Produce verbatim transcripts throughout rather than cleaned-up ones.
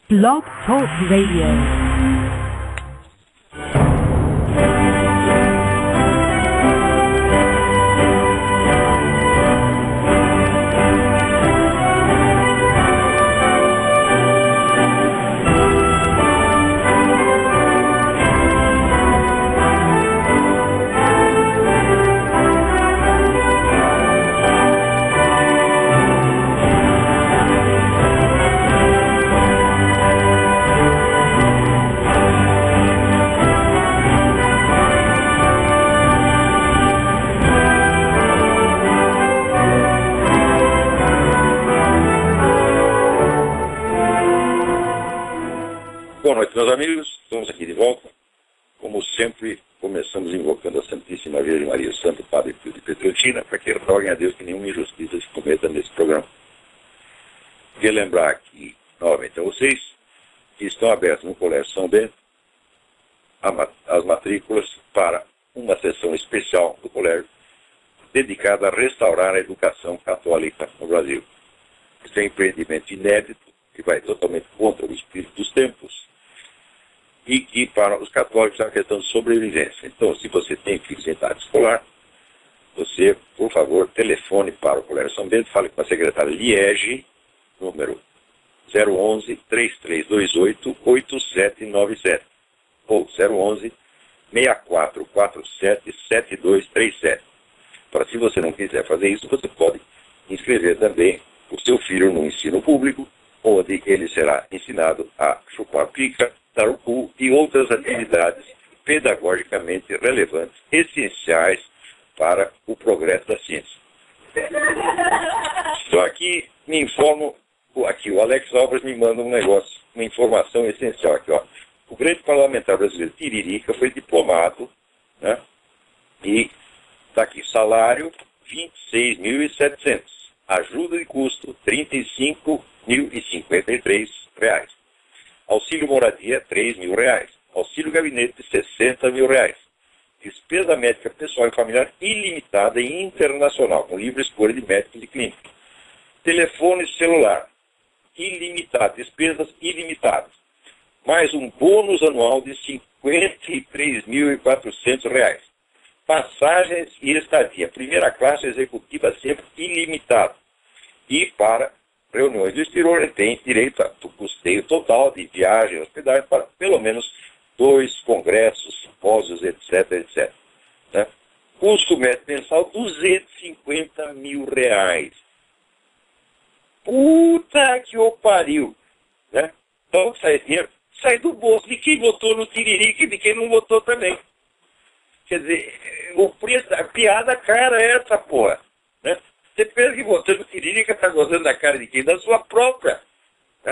Blog Talk Radio. Boa noite, meus amigos. Estamos aqui de volta. Como sempre, começamos invocando a Santíssima Virgem Maria, o Santo Padre Pio de Pietrelcina, para que roguem a Deus que nenhuma injustiça se cometa nesse programa. Queria lembrar aqui, novamente, a vocês que estão abertos no Colégio São Bento as matrículas para uma sessão especial do colégio dedicada a restaurar a educação católica no Brasil. Esse é um empreendimento inédito que vai totalmente contra o espírito dos tempos e que para os católicos é uma questão de sobrevivência. Então, se você tem filhos em idade escolar, você, por favor, telefone para o Colégio São Bento, fale com a secretária Liege, número zero onze, três três dois oito, oito sete nove sete, ou zero onze, seis quatro quatro sete, sete dois três sete. Para se você não quiser fazer isso, você pode inscrever também o seu filho no ensino público, onde ele será ensinado a chupar pica, dar o cu e outras atividades pedagogicamente relevantes, essenciais para o progresso da ciência. Então aqui me informo, aqui o Alex Alves me manda um negócio, uma informação essencial aqui, ó. O grande parlamentar brasileiro Tiririca foi diplomado, né? E está aqui, salário vinte e seis mil e setecentos. Ajuda de custo, trinta e cinco mil e cinquenta e três reais. Auxílio moradia, três mil reais. Auxílio gabinete, sessenta mil reais. Despesa médica pessoal e familiar ilimitada e internacional, com livre escolha de médicos e clínicos. Telefone celular, ilimitado, despesas ilimitadas. Mais um bônus anual de cinquenta e três mil e quatrocentos reais. Passagens e estadia. Primeira classe executiva sempre ilimitado. E para reuniões do exterior, ele tem direito a custeio total de viagem e hospedagem para pelo menos dois congressos, simpósios, etc, etc. Né? Custo médio mensal, duzentos e cinquenta mil reais. Puta que o pariu. Né? Então, sai dinheiro, sai do bolso de quem votou no Tiririca e de quem não votou também. Quer dizer, o preço, a piada cara é essa, porra. Né? Você pensa que votando Tiririca está gozando da cara de quem? Da sua própria. Né?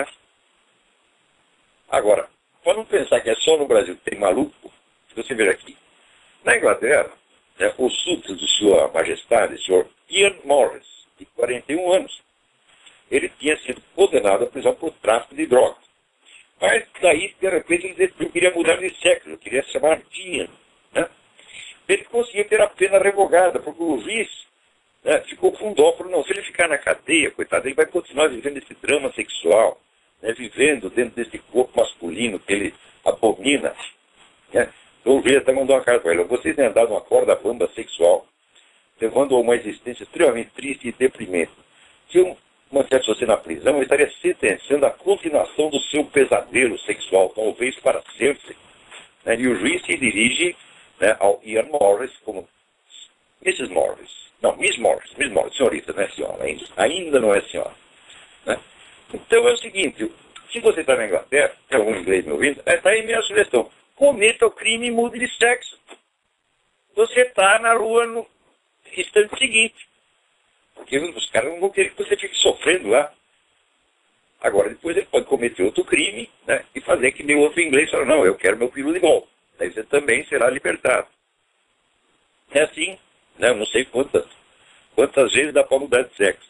Agora, para não pensar que é só no Brasil que tem maluco, se você ver aqui, na Inglaterra, né, o súdito de sua majestade, o senhor Ian Morris, de quarenta e um anos, ele tinha sido condenado à prisão por tráfico de drogas. Mas daí, de repente, ele decidiu que queria mudar de sexo, ele queria se chamar Ian. Né? Ele conseguia ter a pena revogada, porque o juiz, né, ficou com dó, falou, não, se ele ficar na cadeia, coitado, ele vai continuar vivendo esse drama sexual, né, vivendo dentro desse corpo masculino que ele abomina. Né? Então o juiz até mandou uma carta para ele, vocês têm andado uma corda bamba sexual, levando a uma existência extremamente triste e deprimente. Se eu mantivesse você na prisão, eu estaria sentenciando a continuação do seu pesadelo sexual, talvez para sempre. Né? E o juiz se dirige, né, ao Ian Morris como missus Morris. Não, Miss Morris, Miss Morris, senhorita, não é senhora ainda. Ainda não é senhora. Né? Então é o seguinte, se você está na Inglaterra, tem algum inglês me ouvindo, está aí minha sugestão. Cometa o crime e mude de sexo. Você está na rua no instante seguinte. Porque os caras não vão querer que você fique sofrendo lá. Agora, depois ele pode cometer outro crime, né, e fazer que nem outro inglês fala, não, eu quero meu peru de volta. Daí você também será libertado. É assim, né? Não sei quantas, quantas vezes dá para mudar de sexo.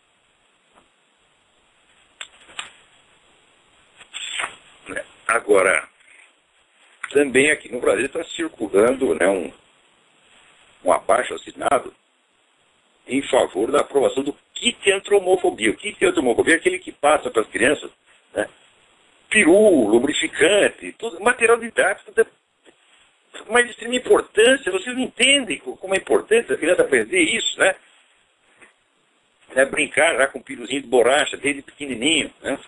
Agora, também aqui no Brasil está circulando, né, um, um abaixo assinado em favor da aprovação do kit anti-homofobia. O kit anti-homofobia é aquele que passa para as crianças, né, peru, lubrificante, tudo, material didático de uma extrema importância. Vocês não entendem como é importante a criança aprender isso, né? É brincar já com piruzinho de borracha desde pequenininho, né?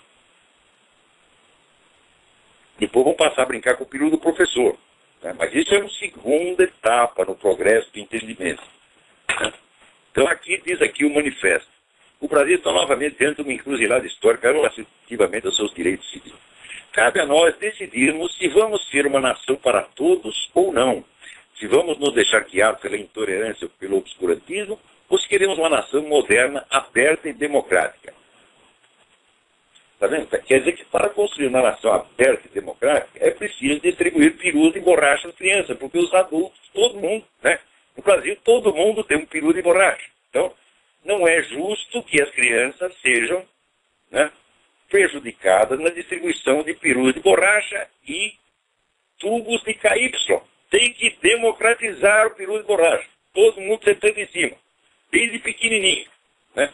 Depois vão passar a brincar com o peru do professor, né? Mas isso é uma segunda etapa no progresso do entendimento, né? Então aqui diz aqui o manifesto: o Brasil está novamente diante de uma encruzilhada histórica relativamente aos seus direitos civis. Cabe a nós decidirmos se vamos ser uma nação para todos ou não, se vamos nos deixar guiar pela intolerância ou pelo obscurantismo, ou se queremos uma nação moderna, aberta e democrática. Está vendo? Quer dizer que para construir uma nação aberta e democrática é preciso distribuir perus e borracha às crianças, porque os adultos, todo mundo, né? No Brasil, todo mundo tem um peru de borracha. Então, não é justo que as crianças sejam, né, prejudicadas na distribuição de perus de borracha e tubos de K Y. Tem que democratizar o peru de borracha. Todo mundo sentando em cima, desde pequenininho, né?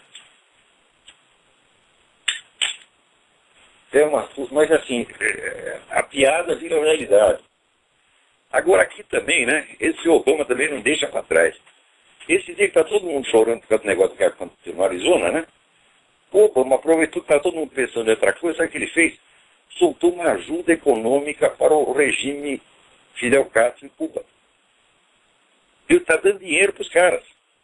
É uma, mas assim, a piada vira realidade. Agora aqui também, né, esse Obama também não deixa para trás. Esse dia que está todo mundo chorando por causa do negócio que aconteceu no Arizona, né? O Obama aproveitou que está todo mundo pensando em outra coisa, sabe o que ele fez? Soltou uma ajuda econômica para o regime Fidel Castro em Cuba. Ele está dando dinheiro para os caras.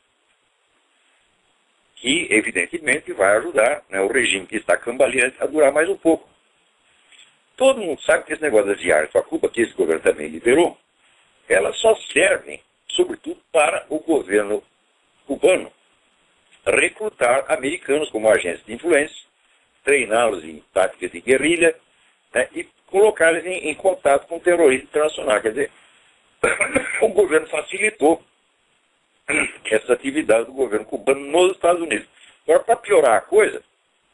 Que, evidentemente, vai ajudar, né, o regime que está cambaleante a durar mais um pouco. Todo mundo sabe que esse negócio das viagens para Cuba, que esse governo também liberou, elas só servem, sobretudo, para o governo cubano recrutar americanos como agentes de influência, treiná-los em táticas de guerrilha, né, e colocá-los em, em contato com o terrorismo internacional. Quer dizer, o governo facilitou essa atividade do governo cubano nos Estados Unidos. Agora, para piorar a coisa,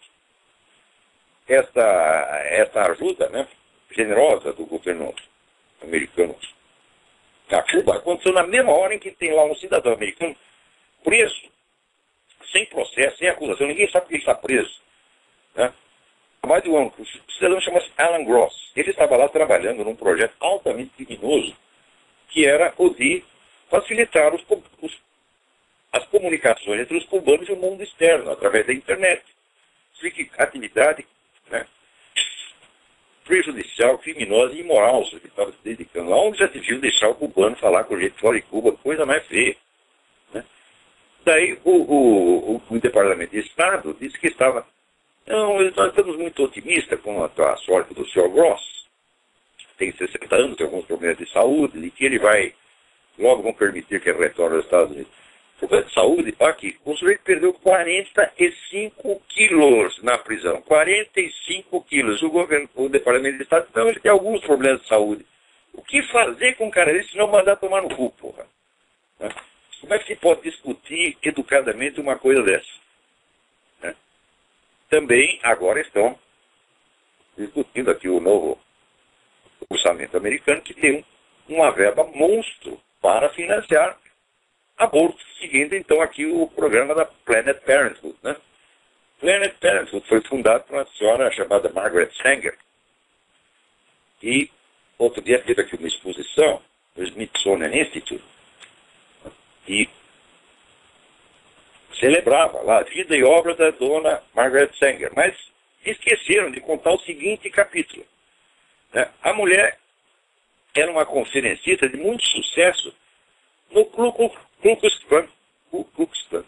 essa, essa ajuda, né, generosa do governo americano a Cuba aconteceu na mesma hora em que tem lá um cidadão americano preso, sem processo, sem acusação, ninguém sabe que ele está preso, né? Há mais de um ano. O cidadão chama-se Alan Gross. Ele estava lá trabalhando num projeto altamente criminoso, que era o de facilitar os, os, as comunicações entre os cubanos e o mundo externo, através da internet. Atividade, né, prejudicial, criminosa e imoral, que estava se dedicando. Onde já se viu deixar o cubano falar com o jeito fora de Cuba, coisa mais feia, né? Daí o, o, o Departamento de Estado disse que estava, não, nós estamos muito otimistas com a, a sorte do senhor Gross, tem sessenta anos, tem alguns problemas de saúde, e que ele vai, logo vão permitir que ele retorne aos Estados Unidos. O problema de saúde, aqui, o sujeito perdeu quarenta e cinco quilos na prisão. quarenta e cinco quilos. O governo, o Departamento de Estado, então ele tem alguns problemas de saúde. O que fazer com um cara desse se não mandar tomar no cu, porra? Né? Como é que se pode discutir educadamente uma coisa dessa? Né? Também, agora estão discutindo aqui o novo orçamento americano, que tem uma verba monstro para financiar aborto, seguindo então aqui o programa da Planned Parenthood, né? Planned Parenthood foi fundado por uma senhora chamada Margaret Sanger. E outro dia teve aqui uma exposição no Smithsonian Institute e celebrava lá a vida e obra da dona Margaret Sanger, mas esqueceram de contar o seguinte capítulo, né? A mulher era uma conferencista de muito sucesso no Ku Klux Klan, Ku Klux Klan,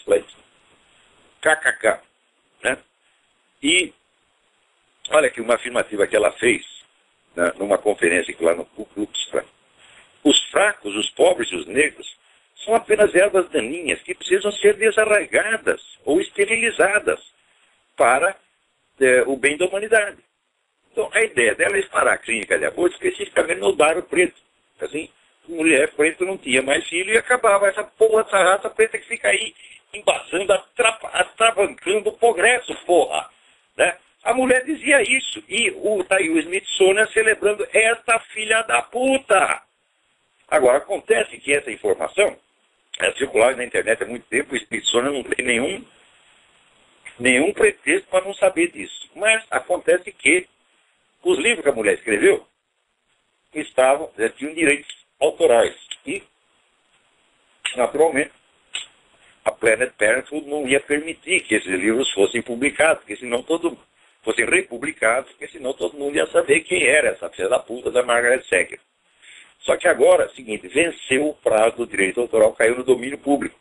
K K K, né? E olha aqui uma afirmativa que ela fez, né, numa conferência lá no Ku Klux Klan. Os fracos, os pobres e os negros são apenas ervas daninhas que precisam ser desarraigadas ou esterilizadas para é, o bem da humanidade. Então, a ideia dela é parar a clínica de aborto especificamente no Bairro Preto. Assim, mulher preta não tinha mais filho e acabava essa porra, essa raça preta que fica aí embaçando, atrapa, atravancando o progresso, porra. Né? A mulher dizia isso. E o, tá aí o Smithsonian celebrando esta filha da puta. Agora, acontece que essa informação é circulada na internet há muito tempo, o Smithsonian não tem nenhum, nenhum pretexto para não saber disso. Mas acontece que os livros que a mulher escreveu estavam, tinham direitos autorais. E, naturalmente, a Planned Parenthood não ia permitir que esses livros fossem publicados, porque senão todo fossem republicados, porque senão todo mundo ia saber quem era essa filha da puta da Margaret Sanger. Só que agora, é o seguinte, venceu o prazo do direito autoral, caiu no domínio público.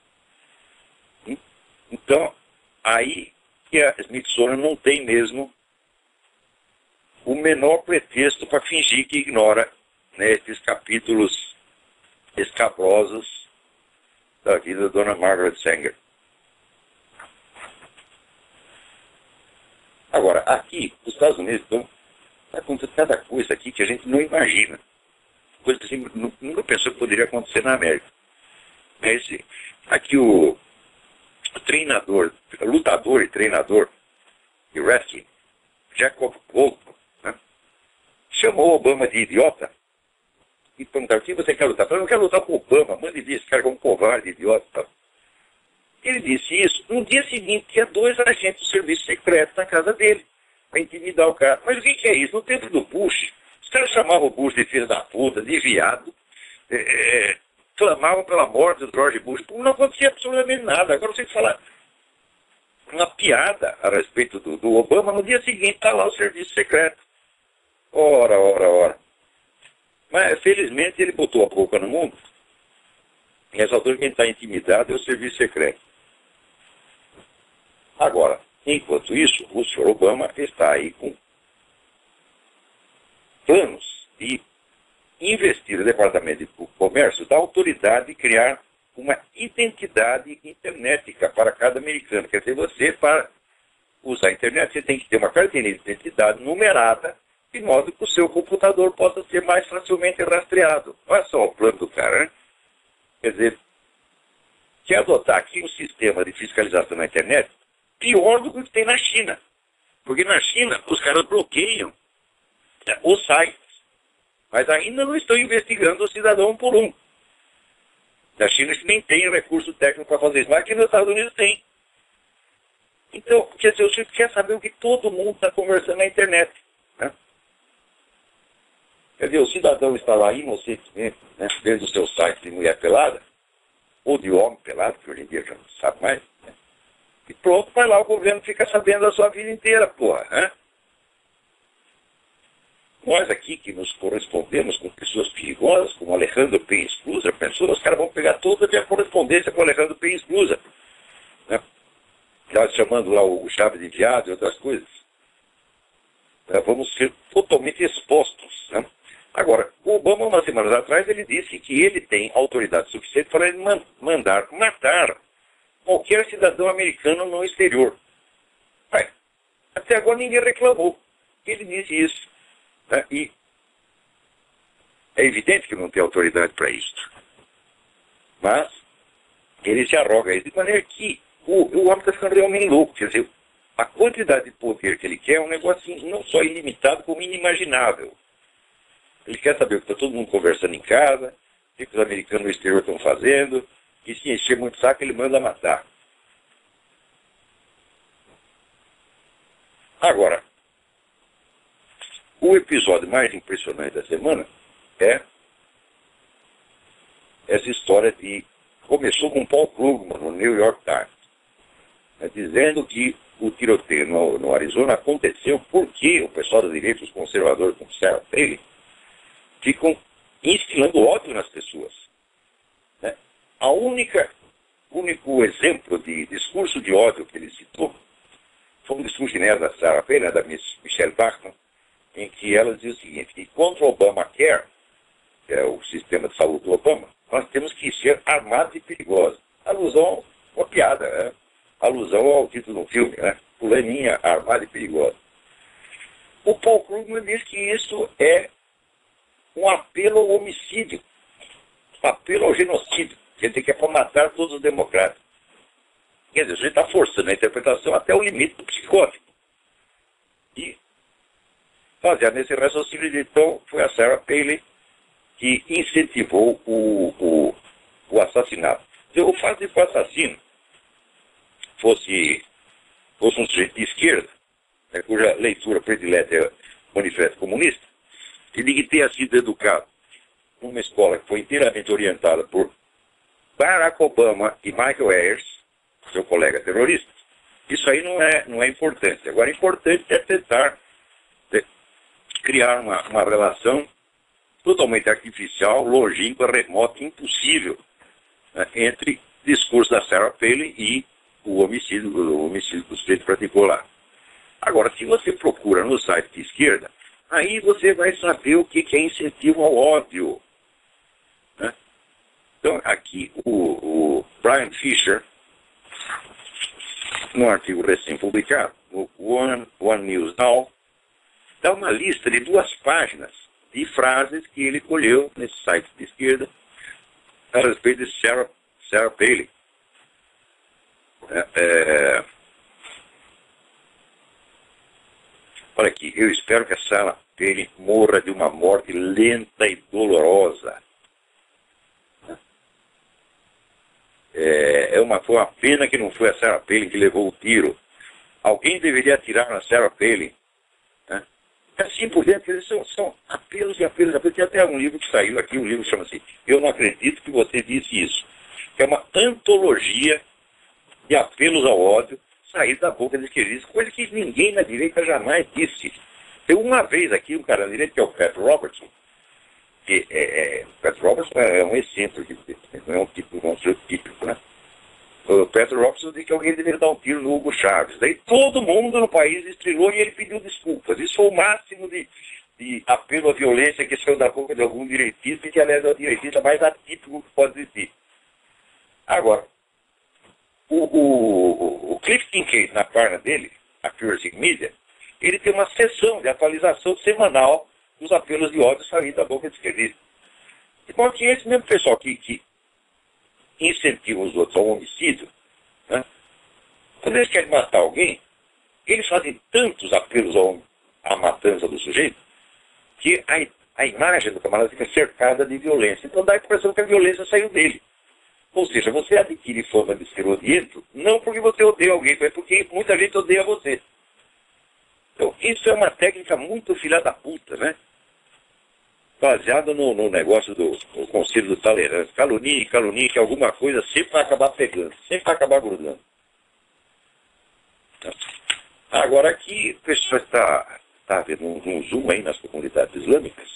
Então, aí que a Smithsonian não tem mesmo o menor pretexto para fingir que ignora, né, esses capítulos escabrosos da vida da dona Margaret Sanger. Agora, aqui, os Estados Unidos estão acontecendo cada coisa aqui que a gente não imagina. Coisa que assim, nunca pensou que poderia acontecer na América. Esse, aqui o, o treinador, lutador e treinador de wrestling, Jacob Goldberg, né, chamou Obama de idiota e perguntaram: o que você quer lutar? Eu não quero lutar com o Obama, mande vir, esse cara é um covarde, idiota. Ele disse isso. No dia seguinte, tinha dois agentes do serviço secreto na casa dele, para intimidar o cara. Mas o que, que é isso? No tempo do Bush, os caras chamavam o Bush de filho da puta, de viado, é, é, clamavam pela morte do George Bush. Não acontecia absolutamente nada. Agora você fala uma piada a respeito do, do Obama, no dia seguinte está lá o serviço secreto. Ora, ora, ora. Mas, felizmente, ele botou a boca no mundo. Nessa altura, quem está intimidado é o serviço secreto. Agora, enquanto isso, o senhor Obama está aí com planos de investir no Departamento de Comércio da autoridade de criar uma identidade internética para cada americano. Quer dizer, você, para usar a internet, você tem que ter uma carteira de identidade numerada, de modo que o seu computador possa ser mais facilmente rastreado. Olha só o plano do cara, né? Quer dizer, quer adotar aqui um sistema de fiscalização na internet pior do que o que tem na China. Porque na China, os caras bloqueiam os sites, mas ainda não estão investigando o cidadão um por um. Na China eles nem tem recurso técnico para fazer isso, mas aqui nos Estados Unidos tem. Então, quer dizer, você quer saber o que todo mundo está conversando na internet, né? Quer dizer, o cidadão está lá inocentemente, né, dentro do seu site de mulher pelada, ou de homem pelado, que hoje em dia já não sabe mais, né? E pronto, vai lá, o governo fica sabendo da sua vida inteira, porra, né? Nós aqui que nos correspondemos com pessoas perigosas, como Alejandro P. Esclusa, pensou, os caras vão pegar toda a minha correspondência com Alejandro P. Esclusa, né? Já chamando lá o chave de viado e outras coisas. Né? Vamos ser totalmente expostos, né? Agora, o Obama, umas semanas atrás, ele disse que ele tem autoridade suficiente para ele man mandar matar qualquer cidadão americano no exterior. Mas, até agora ninguém reclamou. Ele disse isso. Né? E é evidente que não tem autoridade para isso. Mas ele se arroga isso, de maneira que o, o homem está ficando realmente louco. Quer dizer, a quantidade de poder que ele quer é um negócio não só ilimitado, como inimaginável. Ele quer saber o que está todo mundo conversando em casa, o que os americanos no exterior estão fazendo, e se encher muito saco, ele manda matar. Agora, o episódio mais impressionante da semana é essa história de... Começou com Paul Krugman, no New York Times, né, dizendo que o tiroteio no, no Arizona aconteceu porque o pessoal da direita, os conservadores, como Sarah Palin, ficam instilando ódio nas pessoas. Né? A única, único exemplo de discurso de ódio que ele citou foi um discurso inédito da Sarah Palin, da Michelle Bachmann, em que ela dizia o seguinte, que contra o Obamacare, que é o sistema de saúde do Obama, nós temos que ser armados e perigosos. Alusão, uma piada, né? Alusão ao título do filme, né? Fulaninha, armada e perigosa. O Paul Krugman diz que isso é um apelo ao homicídio, um apelo ao genocídio, quer dizer que é para matar todos os democratas. Quer dizer, a gente está forçando a interpretação até o limite do psicótico. E, baseado nesse raciocínio, então, foi a Sarah Palin que incentivou o, o, o assassinato. Então, o fato de que o assassino fosse, fosse um sujeito de esquerda, né, cuja leitura predileta é Manifesto Comunista, e de que tenha sido educado numa escola que foi inteiramente orientada por Barack Obama e Michael Ayers, seu colega terrorista, isso aí não é, não é importante. Agora, importante é tentar é, criar uma, uma relação totalmente artificial, longínqua, remota, impossível, né, entre discurso da Sarah Palin e o homicídio, o homicídio do sujeito particular. Agora, se você procura no site de esquerda, aí você vai saber o que é incentivo ao ódio. Né? Então, aqui, o, o Brian Fisher, num artigo recém-publicado, no One, One News Now, dá uma lista de duas páginas de frases que ele colheu nesse site de esquerda a respeito de Sarah, Sarah Palin. É, é... Olha aqui, eu espero que a Sarah Palin morra de uma morte lenta e dolorosa. É, é uma, foi uma pena que não foi a Sarah Palin que levou o tiro. Alguém deveria atirar na Sarah Palin. Né? Assim por dentro, são, são apelos e apelos, apelos. Tem até um livro que saiu aqui, um livro que chama-se Eu Não Acredito Que Você Disse Isso. Que é uma antologia de apelos ao ódio sair da boca de esquerdistas, coisa que ninguém na direita jamais disse. Tem uma vez aqui um cara na direita, que é o Pat Robertson, que é, é, Pat Robertson é um excêntrico, não é um tipo, não é um típico, né? O Pat Robertson disse que alguém deveria dar um tiro no Hugo Chávez. Daí todo mundo no país estrelou e ele pediu desculpas. Isso foi o máximo de, de apelo à violência que saiu da boca de algum direitista, e que aliás é o direitista mais atípico que pode existir. Agora, O, o, o Cliff Kincaid, na página dele, a Accuracy Media, ele tem uma sessão de atualização semanal dos apelos de ódio saindo da boca de esquerdista. Então, que esse mesmo pessoal que, que incentiva os outros ao homicídio, né, quando eles querem matar alguém, eles fazem tantos apelos ao, à matança do sujeito, que a, a imagem do camarada fica cercada de violência. Então dá a impressão que a violência saiu dele. Ou seja, você adquire fama de ser odiento, não porque você odeia alguém, mas porque muita gente odeia você. Então, isso é uma técnica muito filha da puta, né? Baseada no, no negócio do no conselho do tolerância. Calunie, calunie, que alguma coisa sempre vai acabar pegando, sempre vai acabar grudando. Então, agora aqui, o pessoal está, está vendo um, um zoom aí nas comunidades islâmicas,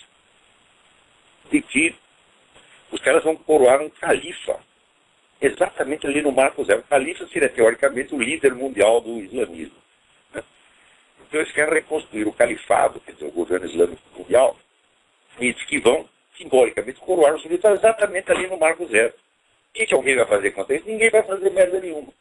de que os caras vão coroar um califa. Exatamente ali no Marco Zero. O califa seria, teoricamente, o líder mundial do islamismo. Né? Então eles querem reconstruir o califado, quer dizer, o governo islâmico mundial, e diz que vão, simbolicamente, coroar o sujeito exatamente ali no Marco Zero. O que, que alguém vai fazer contra isso? Ninguém vai fazer merda nenhuma.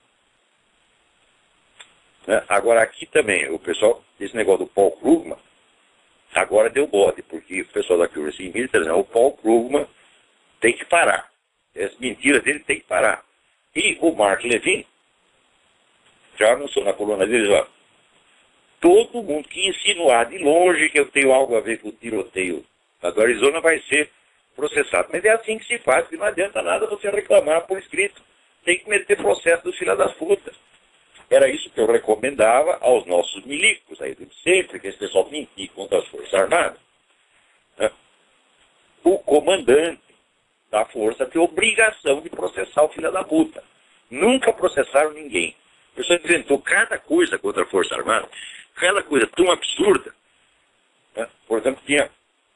Né? Agora, aqui também, o pessoal, esse negócio do Paul Krugman, agora deu bode, porque o pessoal da Accuracy Media está dizendo, o Paul Krugman tem que parar. As mentiras dele tem que parar. E o Mark Levin já anunciou na coluna dele, ó, todo mundo que insinuar de longe que eu tenho algo a ver com o tiroteio do Arizona vai ser processado. Mas é assim que se faz, que não adianta nada você reclamar por escrito. Tem que meter processo do filho das putas. Era isso que eu recomendava aos nossos milicos, aí sempre que esse pessoal mentir contra as Forças Armadas. Né? O comandante da força tem obrigação de processar o filho da puta. Nunca processaram ninguém. O pessoal inventou cada coisa contra a Força Armada, cada coisa tão absurda. Né? Por exemplo, tinha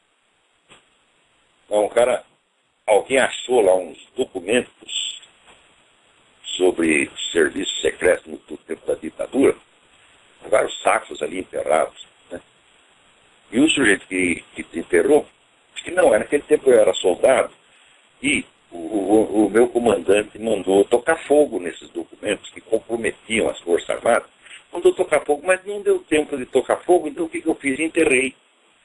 um cara, alguém achou lá uns documentos sobre serviço secreto no tempo da ditadura, vários sacos ali enterrados. Né? E o sujeito que, que enterrou, disse que não, naquele tempo eu era soldado, e o, o, o meu comandante mandou tocar fogo nesses documentos que comprometiam as Forças Armadas. Mandou tocar fogo, mas não deu tempo de tocar fogo, então o que, que eu fiz? Enterrei.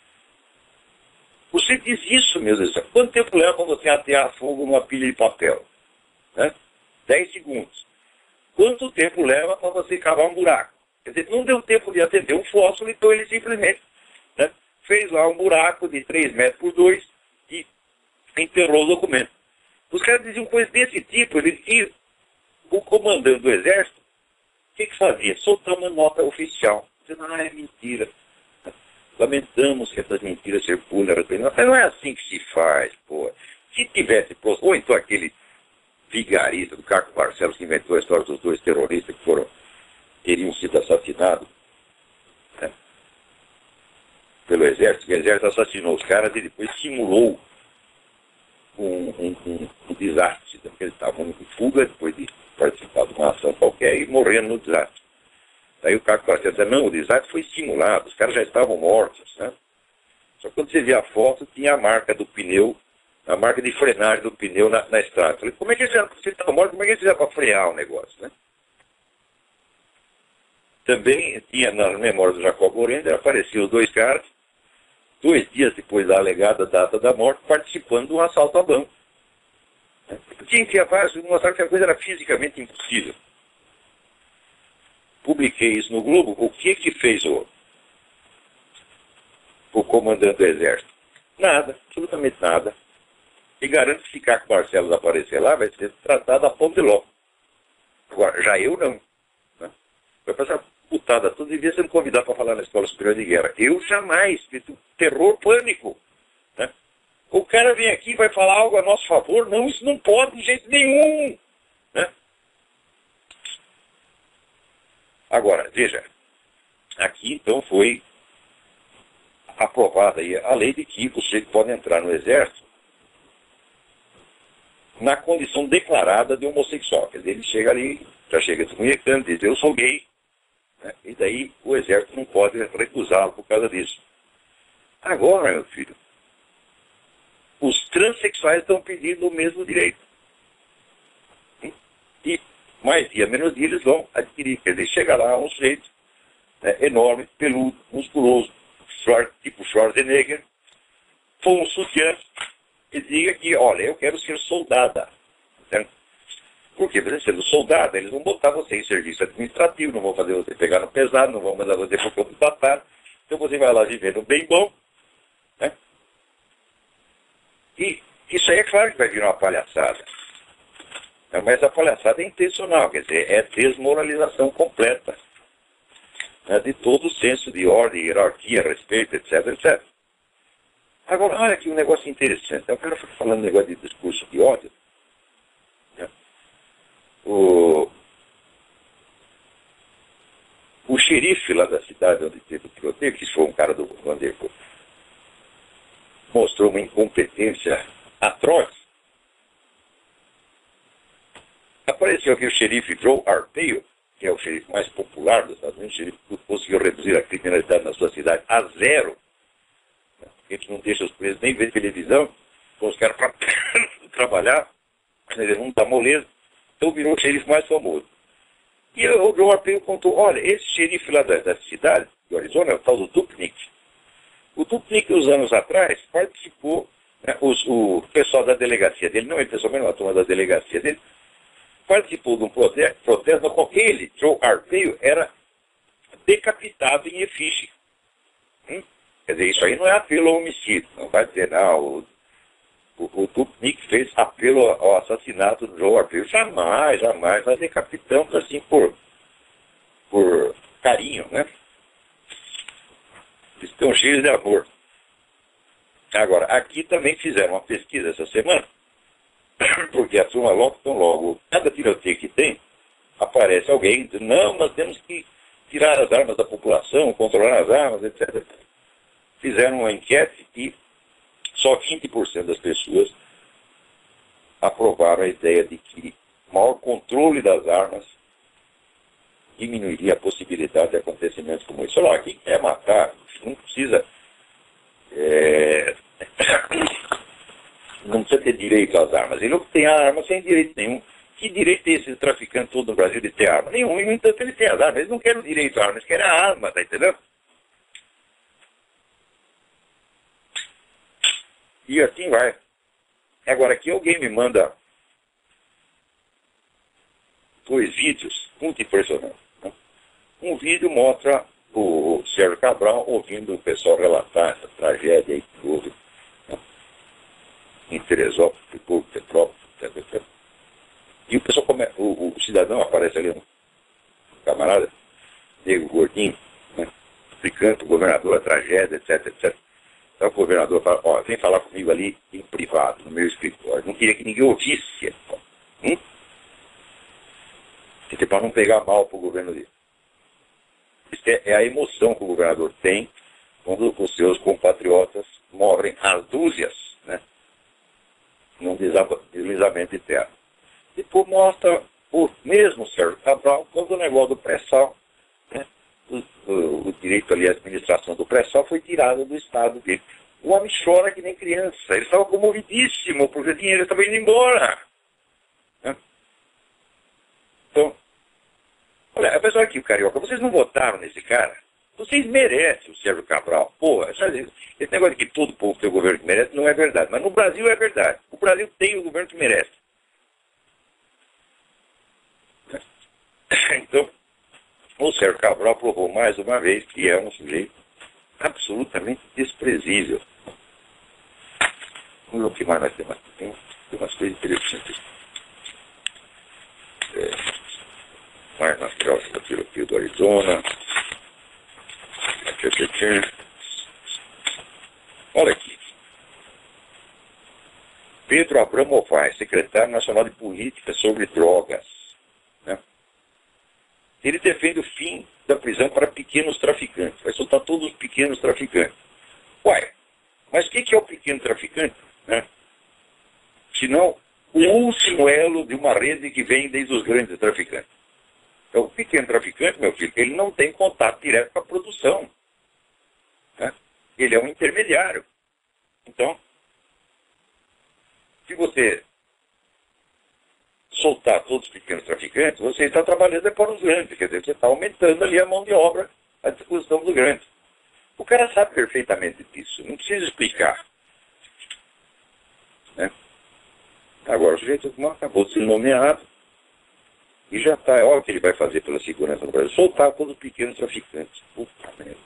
Você diz isso, meu Deus. Quanto tempo leva para você atear fogo numa pilha de papel? Né? Dez segundos. Quanto tempo leva para você cavar um buraco? Quer dizer, não deu tempo de acender um fósforo, então ele simplesmente, né, fez lá um buraco de três metros por dois e enterrou o documento. Os caras diziam coisas desse tipo, ele, e o comandante do exército, o que, que fazia? Soltar uma nota oficial. Dizendo, ah, é mentira. Lamentamos que essas mentiras circulem. Mas não é assim que se faz, pô. Se tivesse... Ou então aquele vigarista do Caco Barcelos que inventou a história dos dois terroristas que foram, teriam sido assassinados, né, pelo exército. O exército assassinou os caras e depois simulou um, um, um, um desastre. Porque eles estavam em fuga depois de participar de uma ação qualquer e morrendo no desastre. Aí o Caco Barcelos disse, não, o desastre foi simulado, os caras já estavam mortos, né? Só que quando você vê a foto, tinha a marca do pneu, a marca de frenagem do pneu na, na estrada. Eu falei, como é que eles fizeram, se estavam mortos, como é que eles fizeram para frear o negócio, né? Também tinha na memória do Jacob Borender, apareciam os dois caras, dois dias depois da alegada data da morte, participando de um assalto a banco. Tinha que mostrar que a coisa era fisicamente impossível. Publiquei isso no Globo. O que que fez o, o comandante do exército? Nada, absolutamente nada. E garanto que se Caco Barcelos aparecer lá, vai ser tratado a pão de ló. Agora, já eu não. Né? Vai passar putada tudo, devia ser convidado para falar na Escola Superior de Guerra. Eu jamais, terror, pânico. Né? O cara vem aqui e vai falar algo a nosso favor. Não, isso não pode de jeito nenhum. Né? Agora, veja, aqui então foi aprovada aí a lei de que você pode entrar no exército na condição declarada de homossexual. Quer dizer, ele chega ali, já chega desconhecendo, diz, eu sou gay, né? E daí o exército não pode recusá-lo por causa disso. Agora, meu filho, os transexuais estão pedindo o mesmo direito. E mais dia, menos dia, eles vão adquirir. Quer dizer, chega lá um sujeito, né, enorme, peludo, musculoso, tipo Schwarzenegger, com um sutiã, e diga que, olha, eu quero ser soldada. Certo? Por quê? Porque sendo soldada, eles vão botar você em serviço administrativo, não vão fazer você pegar no pesado, não vão mandar você para o campo de batalha. Então você vai lá vivendo bem bom. Né? E isso aí é claro que vai vir uma palhaçada. Mas a palhaçada é intencional, quer dizer, é desmoralização completa, né, de todo o senso de ordem, hierarquia, respeito, etc, etcétera. Agora, olha aqui um negócio interessante. Eu quero falando um negócio de discurso de ódio. Né? O, o xerife lá da cidade onde teve o tiroteio, que foi um cara do Vanderbilt, mostrou uma incompetência atroz. Apareceu aqui o xerife Joe Arpaio, que é o xerife mais popular dos Estados Unidos, o xerife que conseguiu reduzir a criminalidade na sua cidade a zero. A gente não deixa os presos nem ver televisão, com os caras para trabalhar, eles não dá moleza, então virou o xerife mais famoso. E o Joe Arpaio contou, olha, esse xerife lá da, da cidade, do Arizona, é o tal do Dupnick. O Dupnick, uns anos atrás, participou, né, os, o pessoal da delegacia dele, não ele pessoalmente, não, a turma da delegacia dele, participou de um protesto, protesto no qual ele, Joe Arpaio, era decapitado em efígie. Hum? Quer dizer, isso aí não é apelo ao homicídio. Não vai dizer, não, o, o, o Dupnick fez apelo ao assassinato do Joe Arpaio. Jamais, jamais. Nós decapitamos assim por, por carinho, né? Estão cheios de amor. Agora, aqui também fizeram uma pesquisa essa semana, porque a turma logo, tão logo, cada tiroteio que tem, aparece alguém dizendo, não, nós temos que tirar as armas da população, controlar as armas, etcétera. Fizeram uma enquete e só vinte por cento das pessoas aprovaram a ideia de que maior controle das armas diminuiria a possibilidade de acontecimentos como esse. Olha lá, quem quer matar, não precisa... É... não precisa ter direito às armas. Ele obtém a arma sem direito nenhum. Que direito tem esse traficante todo no Brasil de ter arma? Nenhum. E, no entanto, ele tem as armas. Eles não querem o direito à arma, eles querem a arma, tá entendendo? E assim vai. Agora, aqui alguém me manda dois vídeos muito impressionantes. Né? Um vídeo mostra o Sérgio Cabral ouvindo o pessoal relatar essa tragédia aí que houve, né? Em Teresópolis, Friburgo, Petrópolis, etcétera, etcétera. E o pessoal come... o, o cidadão aparece ali, um camarada, negro, gordinho, né? explicando para o governador a tragédia, etc, etcétera. Então o governador fala, ó, vem falar comigo ali em privado, no meu escritório. Não queria que ninguém ouvisse. Hum? Para não pegar mal para o governo dele. Isso é, é a emoção que o governador tem quando os seus compatriotas morrem às dúzias, né? Num deslizamento de terra. Depois mostra o mesmo Sérgio Cabral quando o negócio do pré-sal, né? o, o, o direito ali à administração do pré-sal foi tirado do Estado dele. O homem chora que nem criança. Ele estava comovidíssimo porque o dinheiro estava indo embora. Né? Então, olha, apesar que o Carioca, vocês não votaram nesse cara? Vocês merecem o Sérgio Cabral. Porra, esse negócio de que todo povo tem o governo que merece não é verdade. Mas no Brasil é verdade. O Brasil tem o governo que merece. Então, o Sérgio Cabral provou mais uma vez que é um sujeito absolutamente desprezível. Vamos ver o que mais nós temos. Tem, tem umas coisas interessantes. É, mais nas trocas da filosofia do Arizona. Olha aqui. Pedro Abramo Novaes, secretário nacional de política sobre drogas. Né? Ele defende o fim da prisão para pequenos traficantes. Vai soltar todos os pequenos traficantes. Uai, mas o que, que é o pequeno traficante? Né? Senão, o último elo de uma rede que vem desde os grandes traficantes. Então, o pequeno traficante, meu filho, ele não tem contato direto com a produção. Né? Ele é um intermediário. Então, se você soltar todos os pequenos traficantes, você está trabalhando para os grandes. Quer dizer, você está aumentando ali a mão de obra à disposição dos grandes. O cara sabe perfeitamente disso. Não precisa explicar. Né? Agora, o sujeito acabou de ser nomeado. E já está, olha o que ele vai fazer pela segurança do Brasil, soltar todos os pequenos traficantes. Puta merda.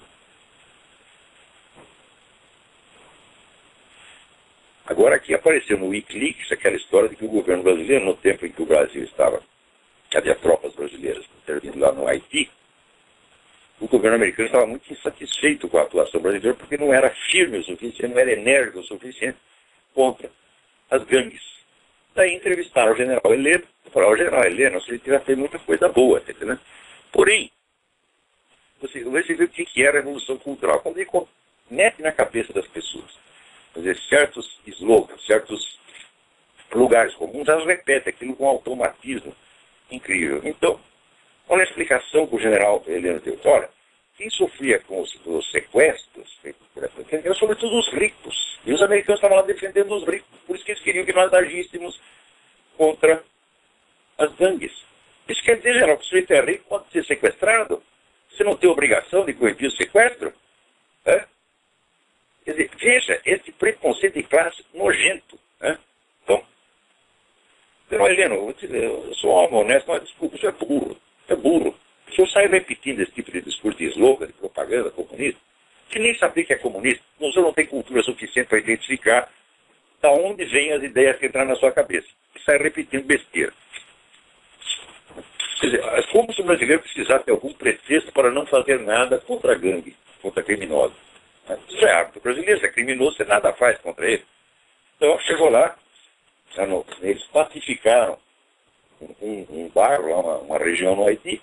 Agora aqui apareceu no Wikileaks aquela história de que o governo brasileiro, no tempo em que o Brasil estava, havia tropas brasileiras intervindo lá no Haiti, o governo americano estava muito insatisfeito com a atuação brasileira porque não era firme o suficiente, não era enérgico o suficiente contra as gangues. Daí entrevistaram o general Heleno, falaram, o general Heleno, você já fez muita coisa boa, entendeu? Porém, você, você vê o que era a revolução cultural. Quando ele mete na cabeça das pessoas, quer dizer, certos slogans, certos lugares comuns, elas repetem aquilo com um automatismo incrível. Então, olha a explicação que o general Heleno deu. Olha, quem sofria com os, os sequestros eram sobretudo os ricos. E os americanos estavam lá defendendo os ricos. Por isso que eles queriam que nós agíssemos contra as gangues. Isso quer dizer, geral, que o sujeito é rico, pode ser sequestrado. Você não tem obrigação de coibir o sequestro? É? Quer dizer, veja, esse preconceito de classe nojento. É? Então, General Heleno, eu sou homem honesto, mas desculpa, isso é burro. É burro. Se eu sair repetindo esse tipo de discurso de slogan, de propaganda comunista, que nem saber que é comunista, você não tem cultura suficiente para identificar da onde vêm as ideias que entram na sua cabeça. E sai repetindo besteira. Quer dizer, é como se o brasileiro precisasse de algum pretexto para não fazer nada contra a gangue, contra criminosos. Isso é hábito brasileiro, se é criminoso, você nada faz contra ele. Então, chegou lá, eles pacificaram um, um bairro, uma, uma região no Haiti,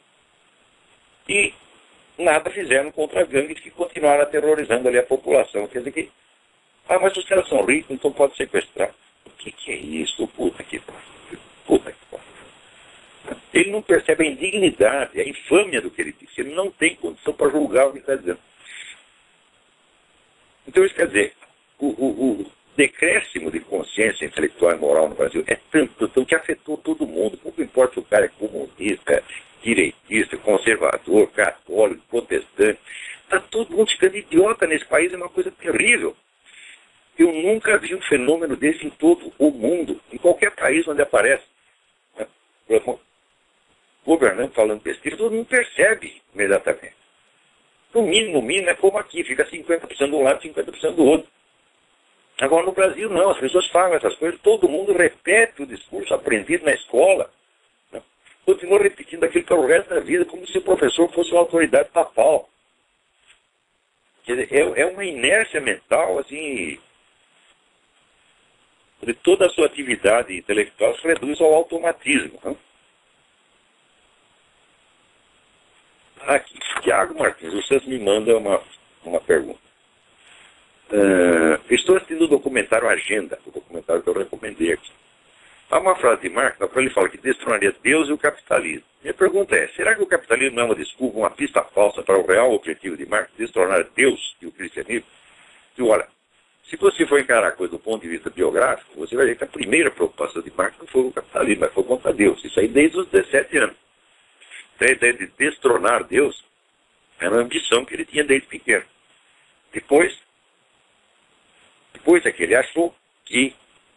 e nada fizeram contra gangues que continuaram aterrorizando ali a população. Quer dizer que, ah, mas os caras são ricos, então pode sequestrar. O que, que é isso? Puta que puta que pariu. Ele não percebe a indignidade, a infâmia do que ele disse. Ele não tem condição para julgar o que está dizendo. Então isso quer dizer, o, o, o decréscimo de consciência intelectual e moral no Brasil é tanto, tanto que afetou todo mundo. Pouco importa se o cara é comunista, direitista, conservador, católico, protestante. Está todo mundo ficando idiota nesse país, é uma coisa terrível. Eu nunca vi um fenômeno desse em todo o mundo, em qualquer país onde aparece. Governante falando besteira, todo mundo percebe imediatamente. No mínimo, no mínimo, é como aqui, fica cinquenta por cento de um lado e cinquenta por cento do outro. Agora no Brasil não, as pessoas falam essas coisas, todo mundo repete o discurso aprendido na escola. Continua repetindo aquilo para o resto da vida, como se o professor fosse uma autoridade papal. Quer dizer, é, é uma inércia mental, assim, de toda a sua atividade intelectual se reduz ao automatismo. Não? Aqui, Tiago Martins, você me manda uma, uma pergunta. Uh, estou assistindo o documentário Agenda, o documentário que eu recomendei aqui. Há uma frase de Marx na qual ele fala que destronaria Deus e o capitalismo. Minha pergunta é, será que o capitalismo não é uma desculpa, uma pista falsa para o real objetivo de Marx, destronar Deus e o cristianismo? E olha, se você for encarar a coisa do ponto de vista biográfico, você vai ver que a primeira preocupação de Marx não foi o capitalismo, mas foi contra Deus. Isso aí desde os dezessete anos. Então, a ideia de destronar Deus era uma ambição que ele tinha desde pequeno. Depois, depois é que ele achou que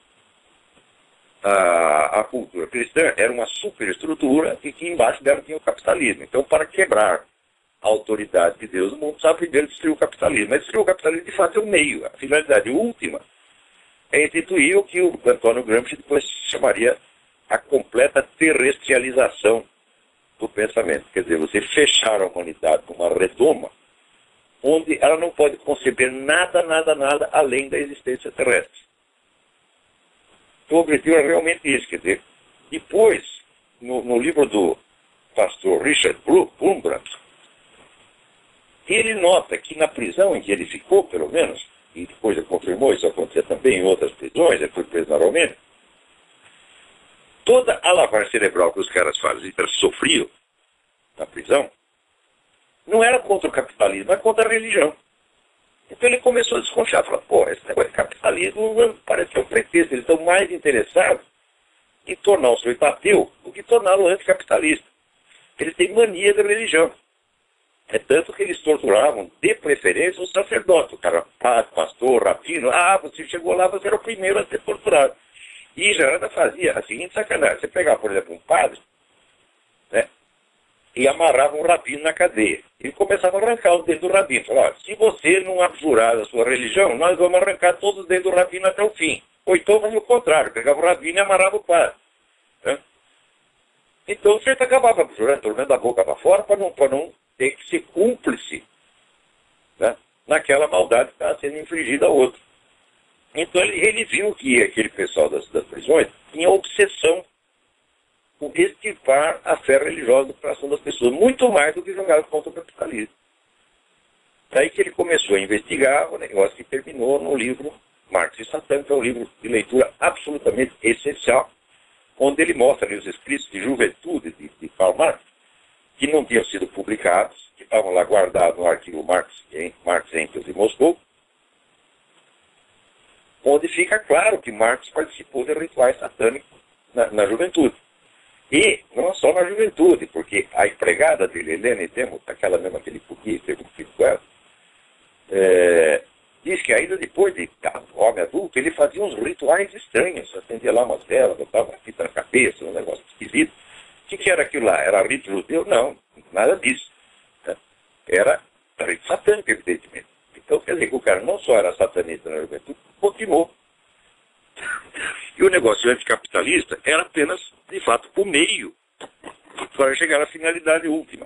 a, a cultura cristã era uma superestrutura e que embaixo dela tinha o capitalismo. Então, para quebrar a autoridade de Deus no mundo, precisava primeiro destruir o capitalismo. Mas destruir o capitalismo, de fato, é o meio. A finalidade última é instituir o que o Antônio Gramsci depois chamaria a completa terrestrialização do pensamento. Quer dizer, você fechar a humanidade numa redoma onde ela não pode conceber nada, nada, nada além da existência terrestre. Então, o objetivo é realmente isso. Quer dizer, depois, no, no livro do pastor Richard Bloomberg, ele nota que na prisão em que ele ficou, pelo menos, e depois ele confirmou, isso acontecia também em outras prisões, ele foi preso na Romênia, toda a lavagem cerebral que os caras faziam, eles sofriam na prisão, não era contra o capitalismo, era contra a religião. Então ele começou a desconfiar, falou, pô, esse negócio de capitalismo parece que é um pretexto, eles estão mais interessados em tornar o sujeito ateu do que torná-lo anticapitalista. Eles têm mania da religião. É tanto que eles torturavam, de preferência, o sacerdote, o cara, padre, pastor, rabino. Ah, você chegou lá, você era o primeiro a ser torturado. E já fazia a seguinte sacanagem. Você pegava, por exemplo, um padre, né, e amarrava um rabino na cadeia. Ele começava a arrancar os dedos do rabino. Falava, se você não abjurar a sua religião, nós vamos arrancar todos os dedos do rabino até o fim. Ou então fazia o contrário, pegava o rabino e amarrava o padre. Né? Então o sujeito acabava abjurando, tornando a boca para fora, para não, para não ter que ser cúmplice, né, naquela maldade que estava sendo infligida a outro. Então ele, ele viu que aquele pessoal das, das prisões tinha obsessão por extirpar a fé religiosa do coração das pessoas, muito mais do que jogar contra o capitalismo. Daí que ele começou a investigar o negócio que terminou no livro Marx e Satã, que é um livro de leitura absolutamente essencial, onde ele mostra ali os escritos de juventude de, de Karl Marx, que não tinham sido publicados, que estavam lá guardados no arquivo Marx, Marx Engels em Moscou, onde fica claro que Marx participou de rituais satânicos na, na juventude. E não só na juventude, porque a empregada dele, Helena Temo, aquela mesma que ele podia ter um filho com ela, é, diz que ainda depois de homem adulto, ele fazia uns rituais estranhos, acendia lá umas velas, botava uma fita na cabeça, um negócio esquisito. O que, que era aquilo lá? Era rito judeu? Não, nada disso. Né? Era rito satânico, evidentemente. Então, quer dizer que o cara não só era satanista na juventude, continuou. E o negócio anticapitalista era apenas, de fato, o meio para chegar à finalidade última.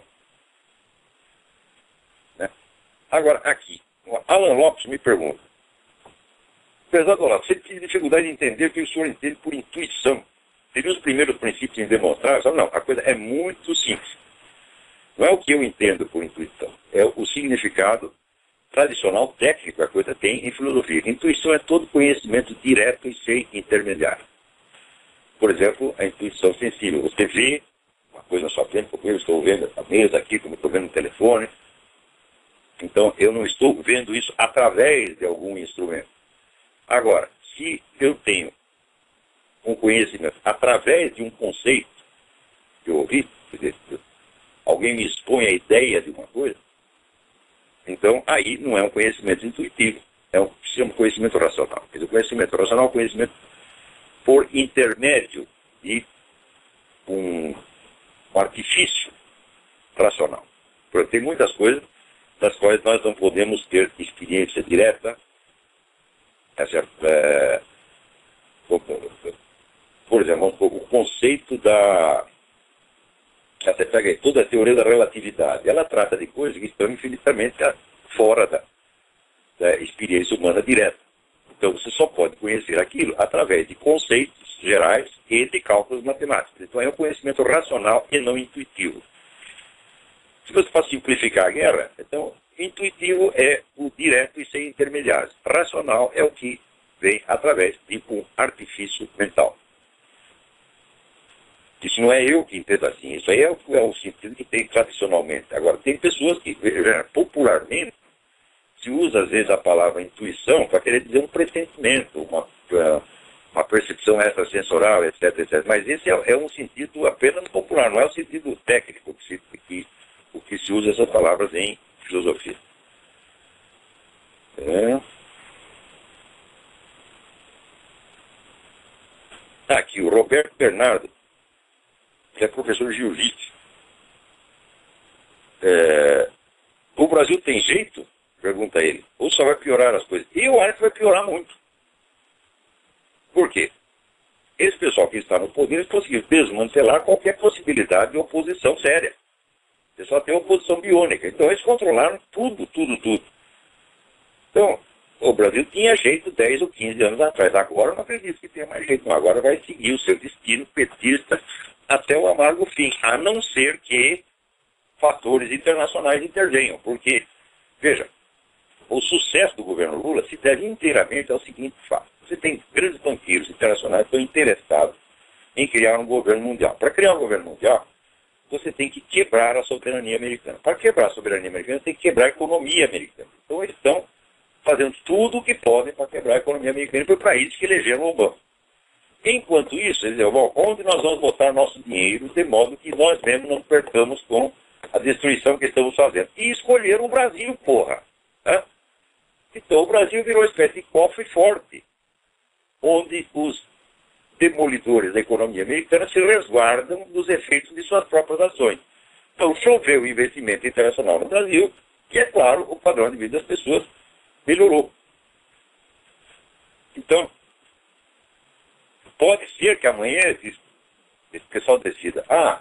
Né? Agora, aqui, o Alan Lopes me pergunta, apesar do Olavo, você tem dificuldade de entender o que o senhor entende por intuição. Seria os primeiros princípios em demonstrar? Não, a coisa é muito simples. Não é o que eu entendo por intuição, é o significado tradicional, técnico, que a coisa tem em filosofia. Intuição é todo conhecimento direto e sem intermediário. Por exemplo, a intuição sensível. Você vê uma coisa na sua frente, como eu estou vendo essa mesa aqui, como eu estou vendo no telefone. Então, eu não estou vendo isso através de algum instrumento. Agora, se eu tenho um conhecimento através de um conceito que eu ouvi, quer dizer, alguém me expõe a ideia de uma coisa, então aí não é um conhecimento intuitivo, é um, é um conhecimento racional. Quer dizer, o conhecimento racional é um conhecimento por intermédio de um, um artifício racional. Porque tem muitas coisas das quais nós não podemos ter experiência direta, é certo? É, por exemplo, o conceito da... Você pega aí toda a teoria da relatividade. Ela trata de coisas que estão infinitamente fora da, da experiência humana direta. Então você só pode conhecer aquilo através de conceitos gerais e de cálculos matemáticos. Então é um conhecimento racional e não intuitivo. Se você for simplificar a guerra, então intuitivo é o direto e sem intermediários. Racional é o que vem através de um artifício mental. Isso não é eu que entendo assim, isso aí é o, é o sentido que tem tradicionalmente. Agora, tem pessoas que, popularmente, se usa às vezes a palavra intuição para querer dizer um pressentimento, uma, uma percepção extrasensorial, etc, etcétera. Mas esse é, é um sentido apenas popular, não é o sentido técnico que se, que, o que se usa essas palavras em filosofia. É. Aqui, o Roberto Bernardo, que é professor de jiu-jitsu. É, o Brasil tem jeito? Pergunta ele. Ou só vai piorar as coisas? Eu acho que vai piorar muito. Por quê? Esse pessoal que está no poder, eles conseguiram desmantelar qualquer possibilidade de oposição séria. Eles só tem oposição biônica. Então eles controlaram tudo, tudo, tudo. Então, o Brasil tinha jeito dez ou quinze anos atrás. Agora eu não acredito que tenha mais jeito. Não. Agora vai seguir o seu destino petista até o amargo fim, a não ser que fatores internacionais intervenham. Porque, veja, o sucesso do governo Lula se deve inteiramente ao seguinte fato. Você tem grandes banqueiros internacionais que estão interessados em criar um governo mundial. Para criar um governo mundial, você tem que quebrar a soberania americana. Para quebrar a soberania americana, tem que quebrar a economia americana. Então eles estão fazendo tudo o que podem para quebrar a economia americana para o país que elegeram o Obama. Enquanto isso, eles dizem, bom, onde nós vamos botar nosso dinheiro de modo que nós mesmos não percamos com a destruição que estamos fazendo. E escolheram o Brasil, porra. Né? Então o Brasil virou uma espécie de cofre forte, onde os demolidores da economia americana se resguardam dos efeitos de suas próprias ações. Então choveu o investimento internacional no Brasil, e é claro, o padrão de vida das pessoas melhorou. Então, pode ser que amanhã esse, esse pessoal decida, ah,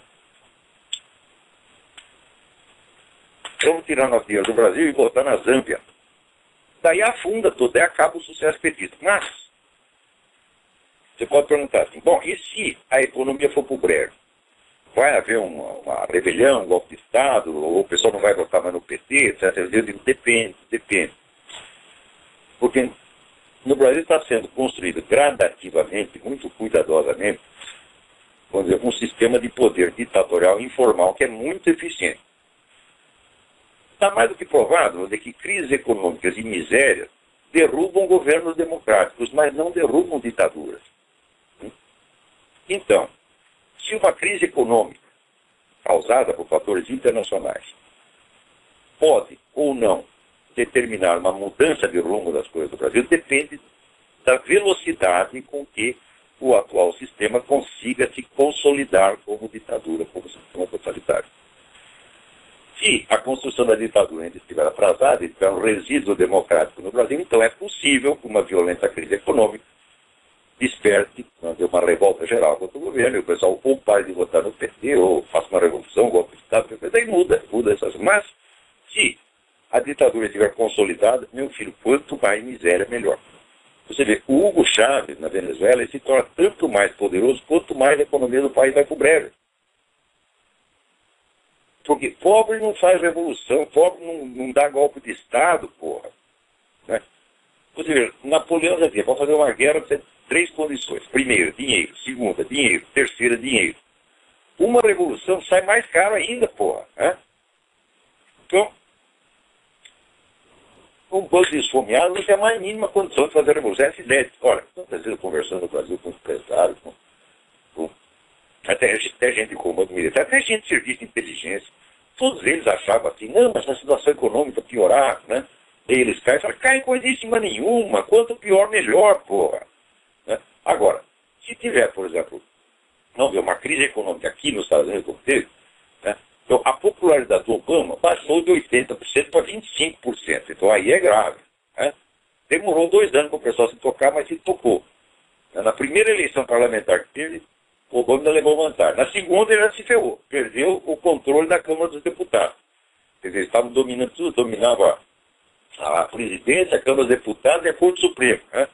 vamos tirar nosso dinheiro do Brasil e botar na Zâmbia. Daí afunda tudo, daí acaba o sucesso petista. Mas, você pode perguntar assim, bom, e se a economia for para o brejo? Vai haver uma, uma rebelião, um golpe de Estado, ou o pessoal não vai votar mais no P T, etcétera. Eu digo, depende, depende. Porque no Brasil está sendo construído gradativamente, muito cuidadosamente, vamos dizer, um sistema de poder ditatorial informal que é muito eficiente. Está mais do que provado de que crises econômicas e misérias derrubam governos democráticos, mas não derrubam ditaduras. Então, se uma crise econômica causada por fatores internacionais pode ou não determinar uma mudança de rumo das coisas do Brasil, depende da velocidade com que o atual sistema consiga se consolidar como ditadura, como sistema totalitário. Se a construção da ditadura ainda estiver atrasada e tiver um resíduo democrático no Brasil, então é possível que uma violenta crise econômica desperte uma revolta geral contra o governo, e o pessoal ou pare de votar no P T, ou faça uma revolução, golpe de Estado, daí muda, muda essas. Mas, se a ditadura estiver consolidada, meu filho, quanto mais miséria, melhor. Você vê, o Hugo Chávez, na Venezuela, ele se torna tanto mais poderoso quanto mais a economia do país vai para o brejo. Porque pobre não faz revolução, pobre não, não dá golpe de Estado, porra. Né? Você vê, Napoleão já dizia, para fazer uma guerra você tem três condições. Primeira, dinheiro. Segunda, dinheiro. Terceira, dinheiro. Uma revolução sai mais caro ainda, porra. Né? Então, um bando de esfomeados não tem a mais mínima condição de fazer revolução. Essa ideia, olha, tantas vezes conversando no Brasil com os empresários, com, com até, até gente de comando militar, até gente de serviço de inteligência, todos eles achavam assim, não, mas a situação econômica piorar, né? E eles caem e falam, cai coisíssima nenhuma, quanto pior, melhor, porra. Né? Agora, se tiver, por exemplo, não ver uma crise econômica aqui nos Estados Unidos, como teve, né? Então a popularidade do Obama baixou de oitenta por cento para vinte e cinco por cento. Então aí é grave. Né? Demorou dois anos para o pessoal se tocar, mas se tocou. Na primeira eleição parlamentar que teve, o Obama ainda levou vantagem. Na segunda ele já se ferrou. Perdeu o controle da Câmara dos Deputados. Quer dizer, eles estavam dominando tudo, dominava a presidência, a Câmara dos Deputados e a Corte Suprema. Né?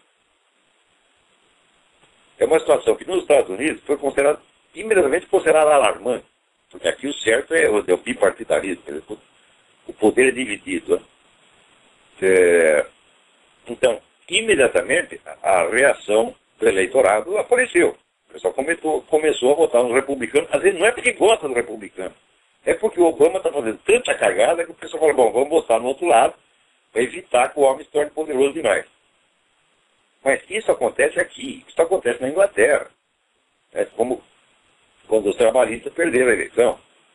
É uma situação que nos Estados Unidos foi considerada, imediatamente considerada alarmante, porque aqui o certo é o, é o bipartidarismo, quer dizer, o poder é dividido. Né? É, então, imediatamente, a, a reação do eleitorado apareceu. O pessoal começou, começou a votar nos republicanos, às vezes não é porque gosta do republicano, é porque o Obama está fazendo tanta cagada que o pessoal fala, bom, vamos votar no outro lado, para evitar que o homem se torne poderoso demais. Mas isso acontece aqui, isso acontece na Inglaterra. É como quando os trabalhistas perderam a eleição.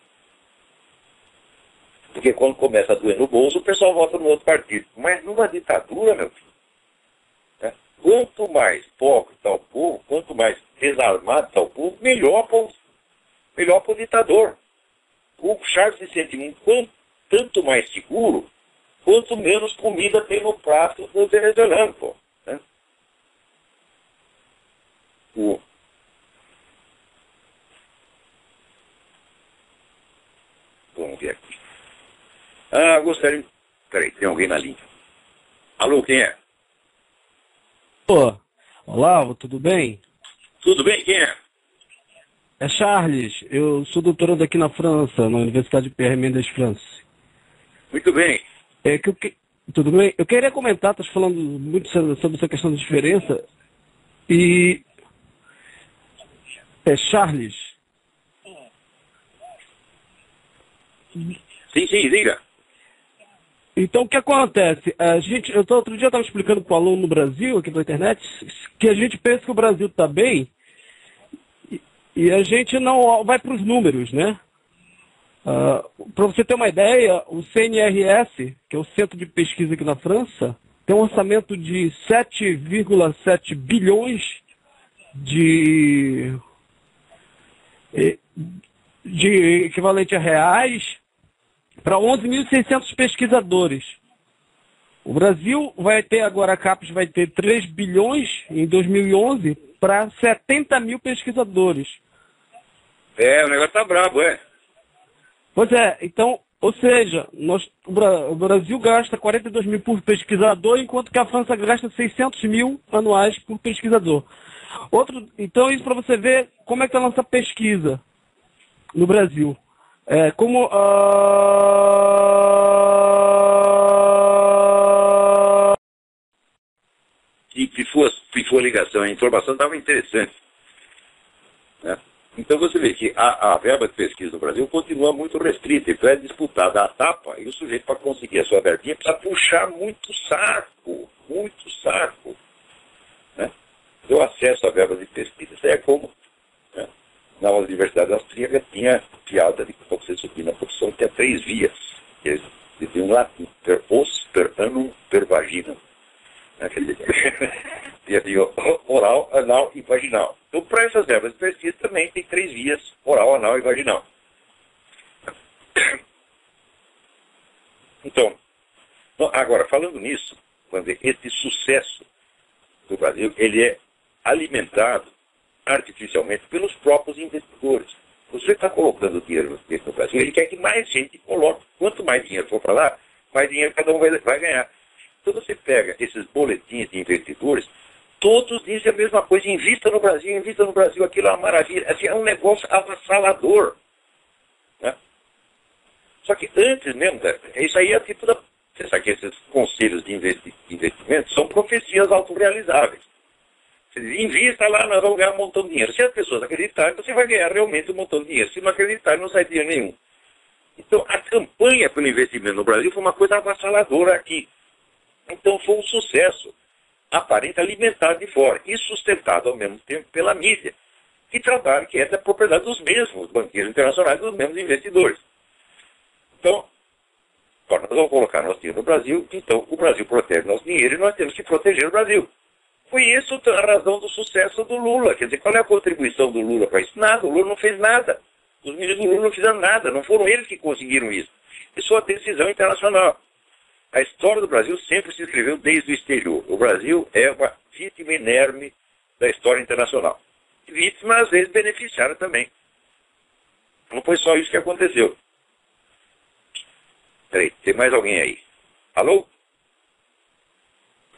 Porque quando começa a doer no bolso, o pessoal vota no outro partido. Mas numa ditadura, meu filho, né? Quanto mais pobre está o povo, quanto mais desarmado está o povo, melhor para o melhor para o ditador. O Charles se sente um quanto, tanto mais seguro, quanto menos comida tem no prato do venezuelano, pô. Né? O... Vamos ver aqui. Ah, gostaria... Peraí, tem alguém na linha. Alô, quem é? Ô, olá, tudo bem? Tudo bem, quem é? É Charles, eu sou doutorando aqui na França, na Universidade Pierre Mendès France. Muito bem. É que eu que... Tudo bem? Eu queria comentar, estás falando muito sobre essa questão de diferença, e... É Charles. Sim, sim, diga. Então, o que acontece? A gente, eu tô, outro dia eu estava explicando para o aluno no Brasil, aqui na internet, que a gente pensa que o Brasil está bem e, e a gente não vai para os números, né? Uh, para você ter uma ideia, o C N R S, que é o Centro de Pesquisa aqui na França, tem um orçamento de sete vírgula sete bilhões de, de equivalente a reais para onze mil e seiscentos pesquisadores. O Brasil vai ter agora, a CAPES vai ter três bilhões em dois mil e onze para setenta mil pesquisadores. É, o negócio tá brabo, é. Pois é, então, ou seja, nós, o, Bra, o Brasil gasta quarenta e dois mil por pesquisador, enquanto que a França gasta seiscentos mil anuais por pesquisador. Outro, então, isso para você ver como é que é a nossa pesquisa no Brasil. É, como... Uh... E pifou, pifou a ligação, a informação estava interessante. Né? Então você vê que a, a verba de pesquisa no Brasil continua muito restrita, então é disputada a tapa, e o sujeito, para conseguir a sua verbinha, precisa puxar muito saco, muito saco. Né? O acesso à verba de pesquisa, isso é como... Né? Na Universidade Austríaca tinha piada de que você subir na profissão tinha três vias. Eles diziam latim, per os, per anum, per vaginam. Tinha oral, anal e vaginal. Então, para essas verbas de pesquisa também tem três vias, oral, anal e vaginal. Então, agora, falando nisso, esse sucesso do Brasil, ele é alimentado artificialmente pelos próprios investidores. Você está colocando dinheiro no Brasil, ele quer que mais gente coloque. Quanto mais dinheiro for para lá, mais dinheiro cada um vai, vai ganhar. Então você pega esses boletins de investidores, todos dizem a mesma coisa, invista no Brasil, invista no Brasil, aquilo é uma maravilha. Assim, é um negócio avassalador. Né? Só que antes mesmo, isso aí é tipo da... Você sabe que esses conselhos de investimento são profecias autorrealizáveis. Invista lá, nós vamos ganhar um montão de dinheiro. Se as pessoas acreditarem, você vai ganhar realmente um montão de dinheiro. Se não acreditarem, não sai dinheiro nenhum. Então, a campanha pelo investimento no Brasil foi uma coisa avassaladora aqui. Então, foi um sucesso aparente alimentado de fora e sustentado ao mesmo tempo pela mídia, que trabalha, que é da propriedade dos mesmos banqueiros internacionais, dos mesmos investidores. Então, agora nós vamos colocar nosso dinheiro no Brasil, então o Brasil protege nosso dinheiro e nós temos que proteger o Brasil. Foi isso a razão do sucesso do Lula. Quer dizer, qual é a contribuição do Lula para isso? Nada, o Lula não fez nada. Os ministros do Lula não fizeram nada, não foram eles que conseguiram isso. Isso é uma decisão internacional. A história do Brasil sempre se escreveu desde o exterior. O Brasil é uma vítima inerme da história internacional. Vítima, às vezes, beneficiária também. Não foi só isso que aconteceu. Peraí, tem mais alguém aí? Alô?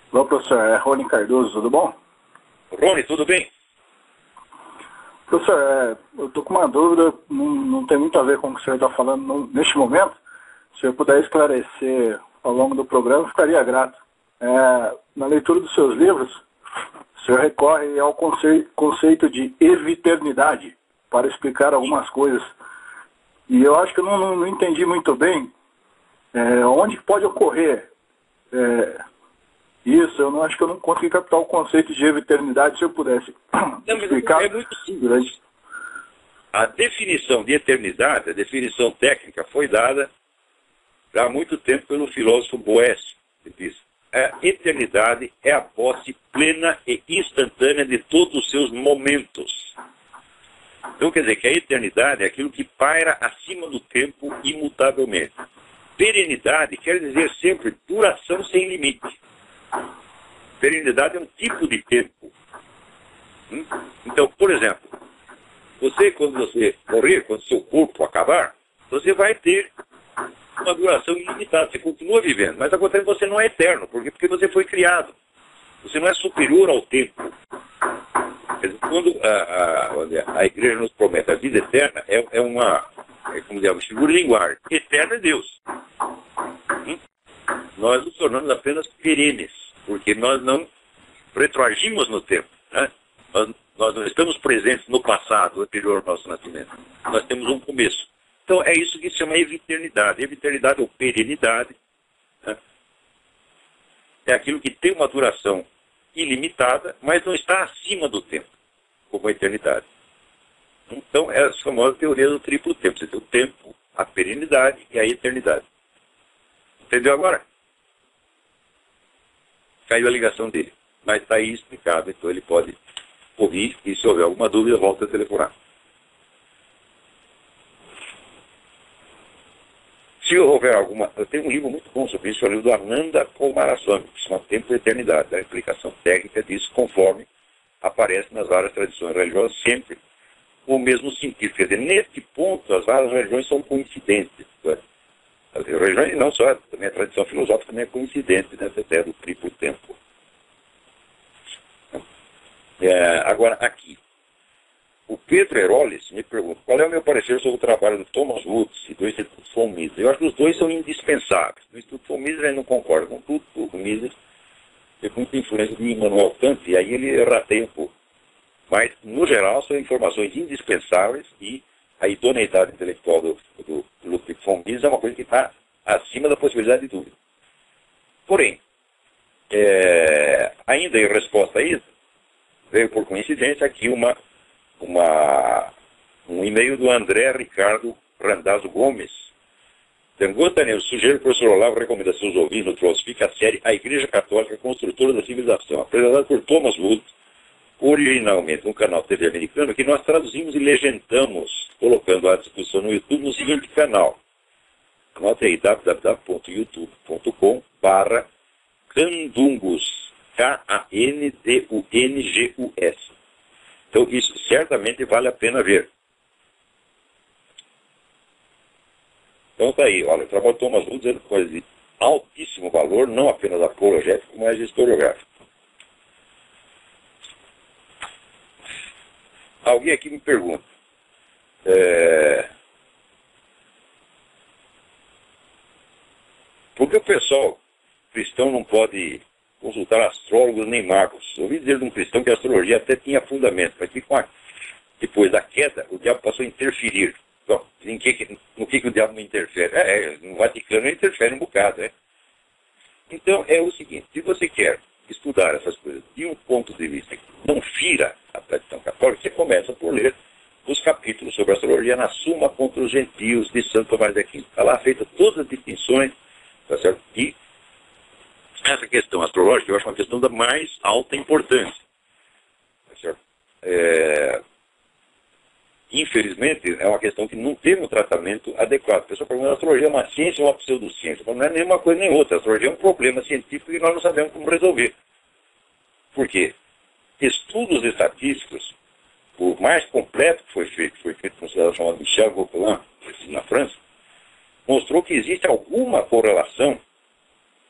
Olá, professor. É Rony Cardoso, tudo bom? Rony, tudo bem? Professor, é, eu estou com uma dúvida, não, não tem muito a ver com o que o senhor está falando no, neste momento. Se o senhor puder esclarecer ao longo do programa, ficaria grato. É, na leitura dos seus livros, o senhor recorre ao conceito, conceito de eviternidade para explicar algumas coisas. E eu acho que eu não, não, não entendi muito bem é, onde pode ocorrer é, isso. Eu não acho que eu não consegui captar o conceito de eternidade. Se eu pudesse não, explicar. É muito simples. A definição de eternidade, a definição técnica, foi dada há muito tempo pelo filósofo Boécio, que diz: a eternidade é a posse plena e instantânea de todos os seus momentos. Então, quer dizer que a eternidade é aquilo que paira acima do tempo imutavelmente. Perenidade quer dizer sempre duração sem limite. Perenidade é um tipo de tempo. Então, por exemplo, você, quando você morrer, quando seu corpo acabar, você vai ter uma duração ilimitada. Você continua vivendo, mas acontece que você não é eterno. Por quê? Porque você foi criado. Você não é superior ao tempo. Quando a, a, a igreja nos promete a vida eterna, é, é uma, é, como dizer, uma figura de linguagem. Eterno é Deus. Hum? Nós nos tornamos apenas perenes, porque nós não retroagimos no tempo. Né? Nós, nós não estamos presentes no passado, anterior ao nosso nascimento. Nós temos um começo. Então é isso que se chama eviternidade. Eviternidade ou perenidade, né? É aquilo que tem uma duração ilimitada, mas não está acima do tempo, como a eternidade. Então, é a famosa teoria do triplo tempo. Você tem o tempo, a perenidade e a eternidade. Entendeu agora? Caiu a ligação dele. Mas está aí explicado, então ele pode ouvir e, se houver alguma dúvida, volta a telefonar. Se houver alguma... Eu tenho um livro muito bom sobre isso, é o livro do Ananda Coomaraswamy, que se chama Tempo e Eternidade, a explicação técnica disso, conforme aparece nas várias tradições religiosas, sempre o mesmo sentido. Quer dizer, neste ponto, as várias religiões são coincidentes. As religiões, não só, também a tradição filosófica também é coincidente nessa ideia do triplo tempo. É, agora, aqui. O Pedro Heroles me pergunta: qual é o meu parecer sobre o trabalho do Thomas Woods e do Instituto von Mises? Eu acho que os dois são indispensáveis. No Instituto von Mises ele não concorda com tudo, o Mises tem muita influência de Immanuel Kant, e aí ele rateia um pouco. Mas, no geral, são informações indispensáveis e a idoneidade intelectual do, do, do Ludwig von Mises é uma coisa que está acima da possibilidade de dúvida. Porém, é, ainda em resposta a isso, veio por coincidência aqui uma Uma, um e-mail do André Ricardo Randazzo Gomes. Eu sugiro que o professor Olavo recomenda a seus ouvintes no Trollspeak a série A Igreja Católica Construtora da Civilização, apresentada por Thomas Woods, originalmente um canal T V americano, que nós traduzimos e legendamos, colocando à disposição no YouTube no seguinte canal. Anote aí, w w w ponto youtube ponto com barra Candungus, K A N D U N G U S. Então, isso certamente vale a pena ver. Então, está aí. Olha, o trabalho do Thomas Woods é de coisa de altíssimo valor, não apenas apologético, mas historiográfico. Alguém aqui me pergunta: é... por que o pessoal cristão não pode consultar astrólogos nem magos? Eu ouvi dizer de um cristão que a astrologia até tinha fundamento, mas que depois da queda o diabo passou a interferir. Então, em que, no que, que o diabo não interfere? É, no Vaticano ele interfere um bocado. Né? Então é o seguinte: se você quer estudar essas coisas de um ponto de vista que não fira a tradição católica, você começa por ler os capítulos sobre astrologia na Suma contra os Gentios de Santo Tomás de Aquino. Está lá feita todas as distinções, tá certo? E essa questão astrológica eu acho uma questão da mais alta importância. Tá certo? É... Infelizmente, é uma questão que não teve um tratamento adequado. A pessoa pergunta: a astrologia é uma ciência ou uma pseudociência? Não é nenhuma coisa nem outra. A astrologia é um problema científico que nós não sabemos como resolver. Por quê? Estudos estatísticos, o mais completo que foi feito, foi feito por um cidadão chamado Michel Gauquelin, na França, mostrou que existe alguma correlação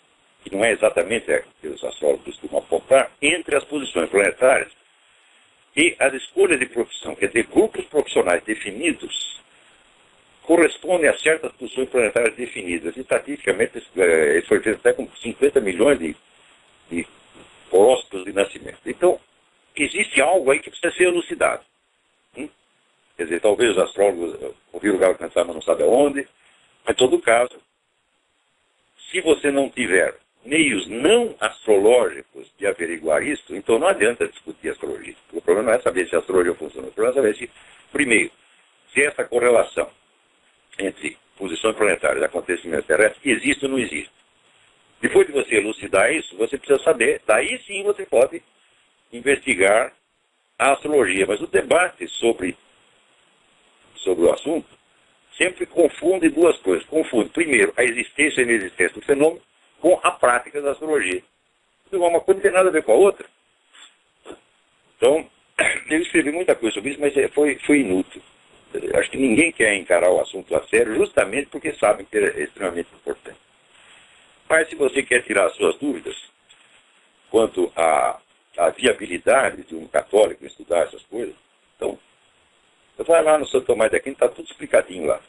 que não é exatamente a que os astrólogos costumam apontar, entre as posições planetárias e as escolhas de profissão. Quer dizer, grupos profissionais definidos correspondem a certas posições planetárias definidas. Estatisticamente, isso foi feito até com cinquenta milhões de, de horóscopos de nascimento. Então, existe algo aí que precisa ser elucidado. Hum? Quer dizer, talvez os astrólogos ouviram o galo cantar, mas não sabem aonde. Mas, em todo caso, se você não tiver meios não astrológicos de averiguar isso, então não adianta discutir astrologia. O problema não é saber se a astrologia funciona. O problema é saber se, primeiro, se essa correlação entre posições planetárias e acontecimentos terrestres existe ou não existe. Depois de você elucidar isso, você precisa saber, daí sim você pode investigar a astrologia. Mas o debate sobre, sobre o assunto sempre confunde duas coisas. Confunde, primeiro, a existência e a inexistência do fenômeno com a prática da astrologia. Uma coisa não tem nada a ver com a outra. Então, eu escrevi muita coisa sobre isso, mas foi, foi inútil. Acho que ninguém quer encarar o assunto a sério, justamente porque sabem que é extremamente importante. Mas se você quer tirar as suas dúvidas quanto à, à viabilidade de um católico estudar essas coisas, então, você vai lá no Santo Tomás de Aquino, está tudo explicadinho lá.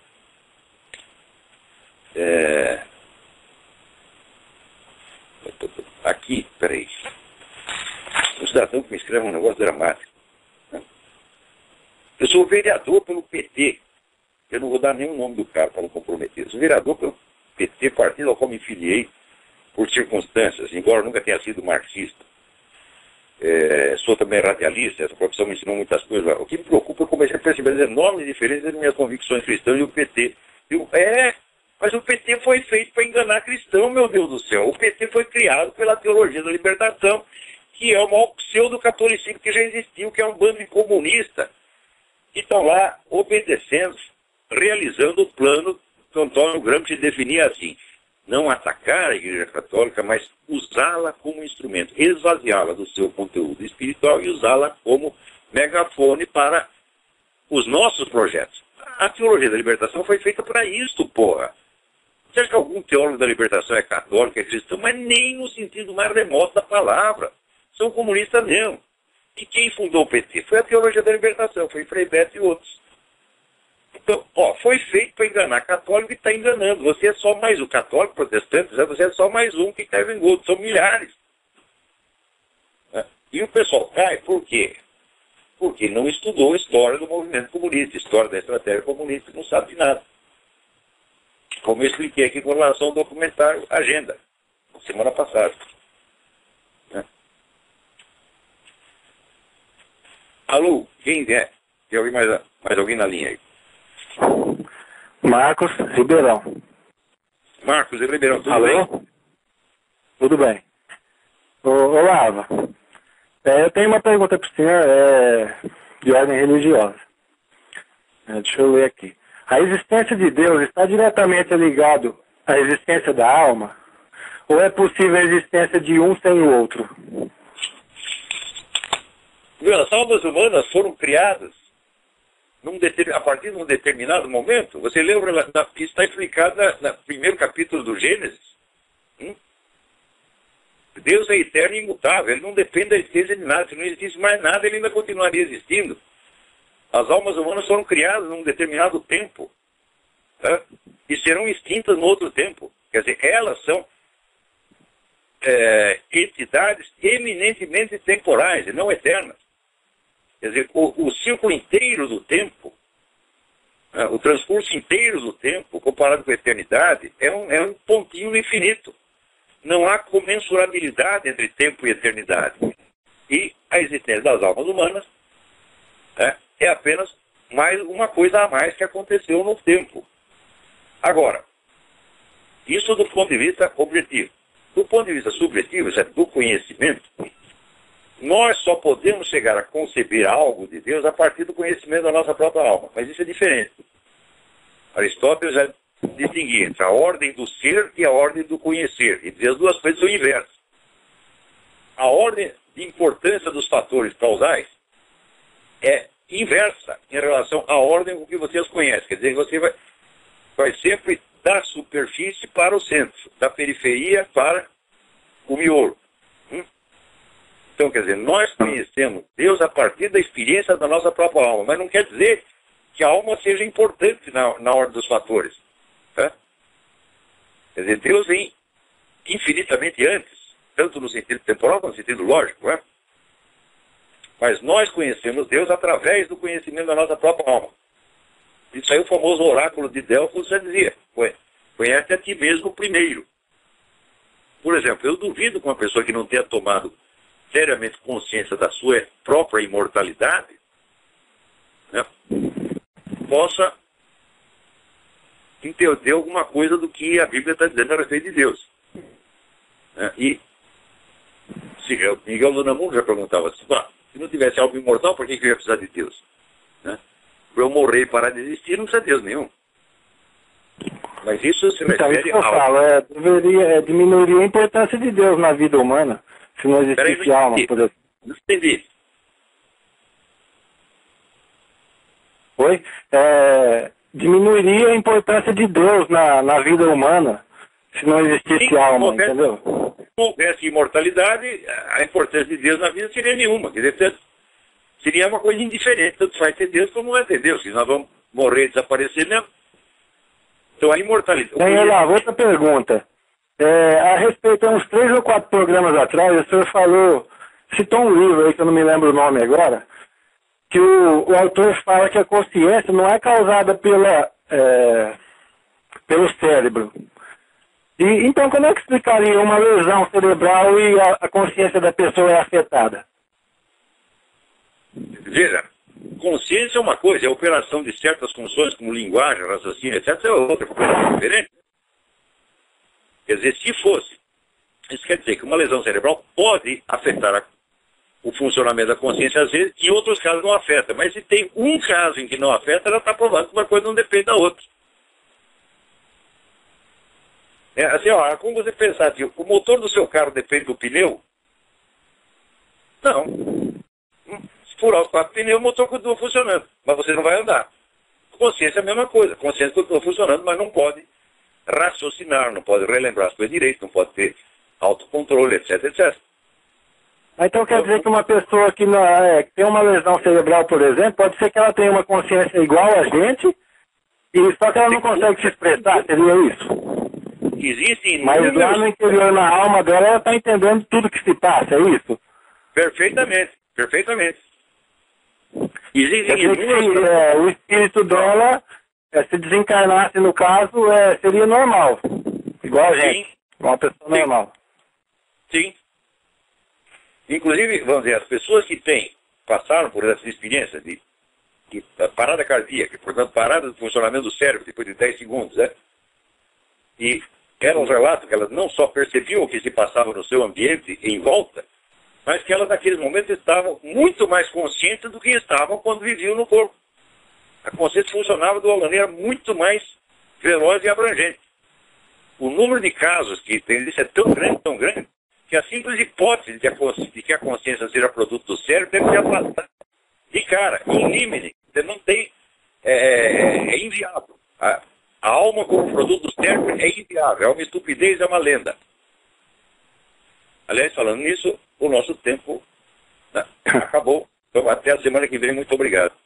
É... Aqui, peraí. Um cidadão que me escreve um negócio dramático. Eu sou vereador pelo P T. Eu não vou dar nenhum nome do cara para não comprometer. Eu sou vereador pelo P T, partido ao qual me filiei por circunstâncias, embora nunca tenha sido marxista. É, sou também radialista, essa profissão me ensinou muitas coisas. O que me preocupa é comecei a perceber as enormes diferenças entre minhas convicções cristãs e o P T. Eu, é, mas o P T foi feito para enganar cristão, meu Deus do céu. O P T foi criado pela teologia da libertação, que é o maior pseudo-catolicismo que já existiu, que é um bando de comunista, que estão lá obedecendo, realizando o plano que Antônio Gramsci definia assim: não atacar a Igreja Católica, mas usá-la como instrumento, esvaziá-la do seu conteúdo espiritual e usá-la como megafone para os nossos projetos. A teologia da libertação foi feita para isso, porra. Você acha que algum teólogo da libertação é católico, é cristão? Mas nem no sentido mais remoto da palavra. São comunistas mesmo. E quem fundou o P T? Foi a teologia da libertação, foi Frei Beto e outros. Então, ó, foi feito para enganar católico e está enganando. Você é só mais um católico, protestante, você é só mais um que cai em gosto. São milhares. E o pessoal cai por quê? Porque não estudou a história do movimento comunista, história da estratégia comunista, não sabe de nada. Como eu expliquei aqui com relação ao documentário Agenda, semana passada. Alô, quem é? Tem alguém mais, mais alguém na linha aí? Marcos Ribeirão. Marcos Ribeirão, tudo Alô? bem? Tudo bem. Ô, ô Lava, é, eu tenho uma pergunta para o senhor é, de ordem religiosa. É, deixa eu ler aqui. A existência de Deus está diretamente ligado à existência da alma? Ou é possível a existência de um sem o outro? As almas humanas foram criadas num a partir de um determinado momento. Você lembra que está explicado no primeiro capítulo do Gênesis? Hum? Deus é eterno e imutável, ele não depende da existência de nada. Se não existisse mais nada, ele ainda continuaria existindo. As almas humanas foram criadas num determinado tempo, tá? E serão extintas no outro tempo. Quer dizer, elas são é, entidades eminentemente temporais e não eternas. Quer dizer, o, o círculo inteiro do tempo, né, o transcurso inteiro do tempo, comparado com a eternidade, é um, é um pontinho no infinito. Não há comensurabilidade entre tempo e eternidade. E a existência das almas humanas, né, é apenas mais uma coisa a mais que aconteceu no tempo. Agora, isso do ponto de vista objetivo. Do ponto de vista subjetivo, isso é do conhecimento, nós só podemos chegar a conceber algo de Deus a partir do conhecimento da nossa própria alma. Mas isso é diferente. Aristóteles já distinguia entre a ordem do ser e a ordem do conhecer. E as duas coisas são inversas. A ordem de importância dos fatores causais é inversa em relação à ordem com que você os conhece. Quer dizer, você vai, vai sempre da superfície para o centro, da periferia para o miolo. Hum? Então, quer dizer, nós conhecemos Deus a partir da experiência da nossa própria alma, mas não quer dizer que a alma seja importante na, na ordem dos fatores. Tá? Quer dizer, Deus vem infinitamente antes, tanto no sentido temporal quanto no sentido lógico, não é? Mas nós conhecemos Deus através do conhecimento da nossa própria alma. Isso aí é o famoso oráculo de Delfos já dizia, conhece a ti mesmo primeiro. Por exemplo, eu duvido que uma pessoa que não tenha tomado seriamente consciência da sua própria imortalidade, né, possa entender alguma coisa do que a Bíblia está dizendo a respeito de Deus. Né? E se eu, Miguel Lunamundo já perguntava assim, se não tivesse algo imortal, por que eu ia precisar de Deus? Né? Para eu morrer e parar de existir, não precisa de Deus nenhum. Mas isso se então, refere isso que eu ao... falo, é, deveria, é, diminuiria a importância de Deus na vida humana, se não existisse Peraí, alma, por exemplo. Não entendi. Oi? É, diminuiria a importância de Deus na, na vida humana, se não existisse Sim, alma, houvesse, entendeu? Se houvesse imortalidade, a importância de Deus na vida seria nenhuma. Quer dizer, seria uma coisa indiferente, tanto faz ter Deus como não é ter Deus, que nós vamos morrer e desaparecer mesmo. Então a imortalidade... Tem lá, outra pergunta. É, a respeito, há uns três ou quatro programas atrás, o senhor falou, citou um livro aí que eu não me lembro o nome agora, que o, o autor fala que a consciência não é causada pela, é, pelo cérebro. E, então, como é que explicaria uma lesão cerebral e a, a consciência da pessoa é afetada? Veja, consciência é uma coisa, a operação de certas funções, como linguagem, raciocínio, etcétera, é outra coisa diferente. Quer dizer, se fosse, isso quer dizer que uma lesão cerebral pode afetar a, o funcionamento da consciência às vezes, e em outros casos não afeta. Mas se tem um caso em que não afeta, ela está provando que uma coisa não depende da outra. É, assim, ó, como você pensar, assim, o motor do seu carro depende do pneu? Não. Se furar os quatro pneus, o motor continua funcionando, mas você não vai andar. Consciência é a mesma coisa. Consciência continua funcionando, mas não pode raciocinar, não pode relembrar as coisas direito, não pode ter autocontrole, etc, etcétera. Então quer dizer que uma pessoa que, não, é, que tem uma lesão cerebral, por exemplo, pode ser que ela tenha uma consciência igual a gente, e só que ela não consegue se expressar, seria isso? Existem Mas inúmeros... lá no interior, na alma dela, ela está entendendo tudo que se passa, é isso? Perfeitamente, perfeitamente. Existem Quer dizer que inúmeros... é, o espírito dela, é, se desencarnasse no caso, é, seria normal, igual a gente, Sim. igual uma pessoa Sim. normal. Sim. Inclusive, vamos dizer, as pessoas que têm, passaram por essa experiência de, de parada cardíaca, portanto, parada do funcionamento do cérebro depois de dez segundos, né? E elas relatam que elas não só percebiam o que se passava no seu ambiente em volta, mas que elas naqueles momentos estavam muito mais conscientes do que estavam quando viviam no corpo. A consciência funcionava de uma maneira muito mais veloz e abrangente. O número de casos que tem isso é tão grande, tão grande, que a simples hipótese de, a de que a consciência seja produto do cérebro deve ser afastada de cara, in limine. Você não tem, é, é, é inviável. A, a alma como produto do cérebro é inviável, é uma estupidez, é uma lenda. Aliás, falando nisso, o nosso tempo, né, acabou. Então, até a semana que vem, muito obrigado.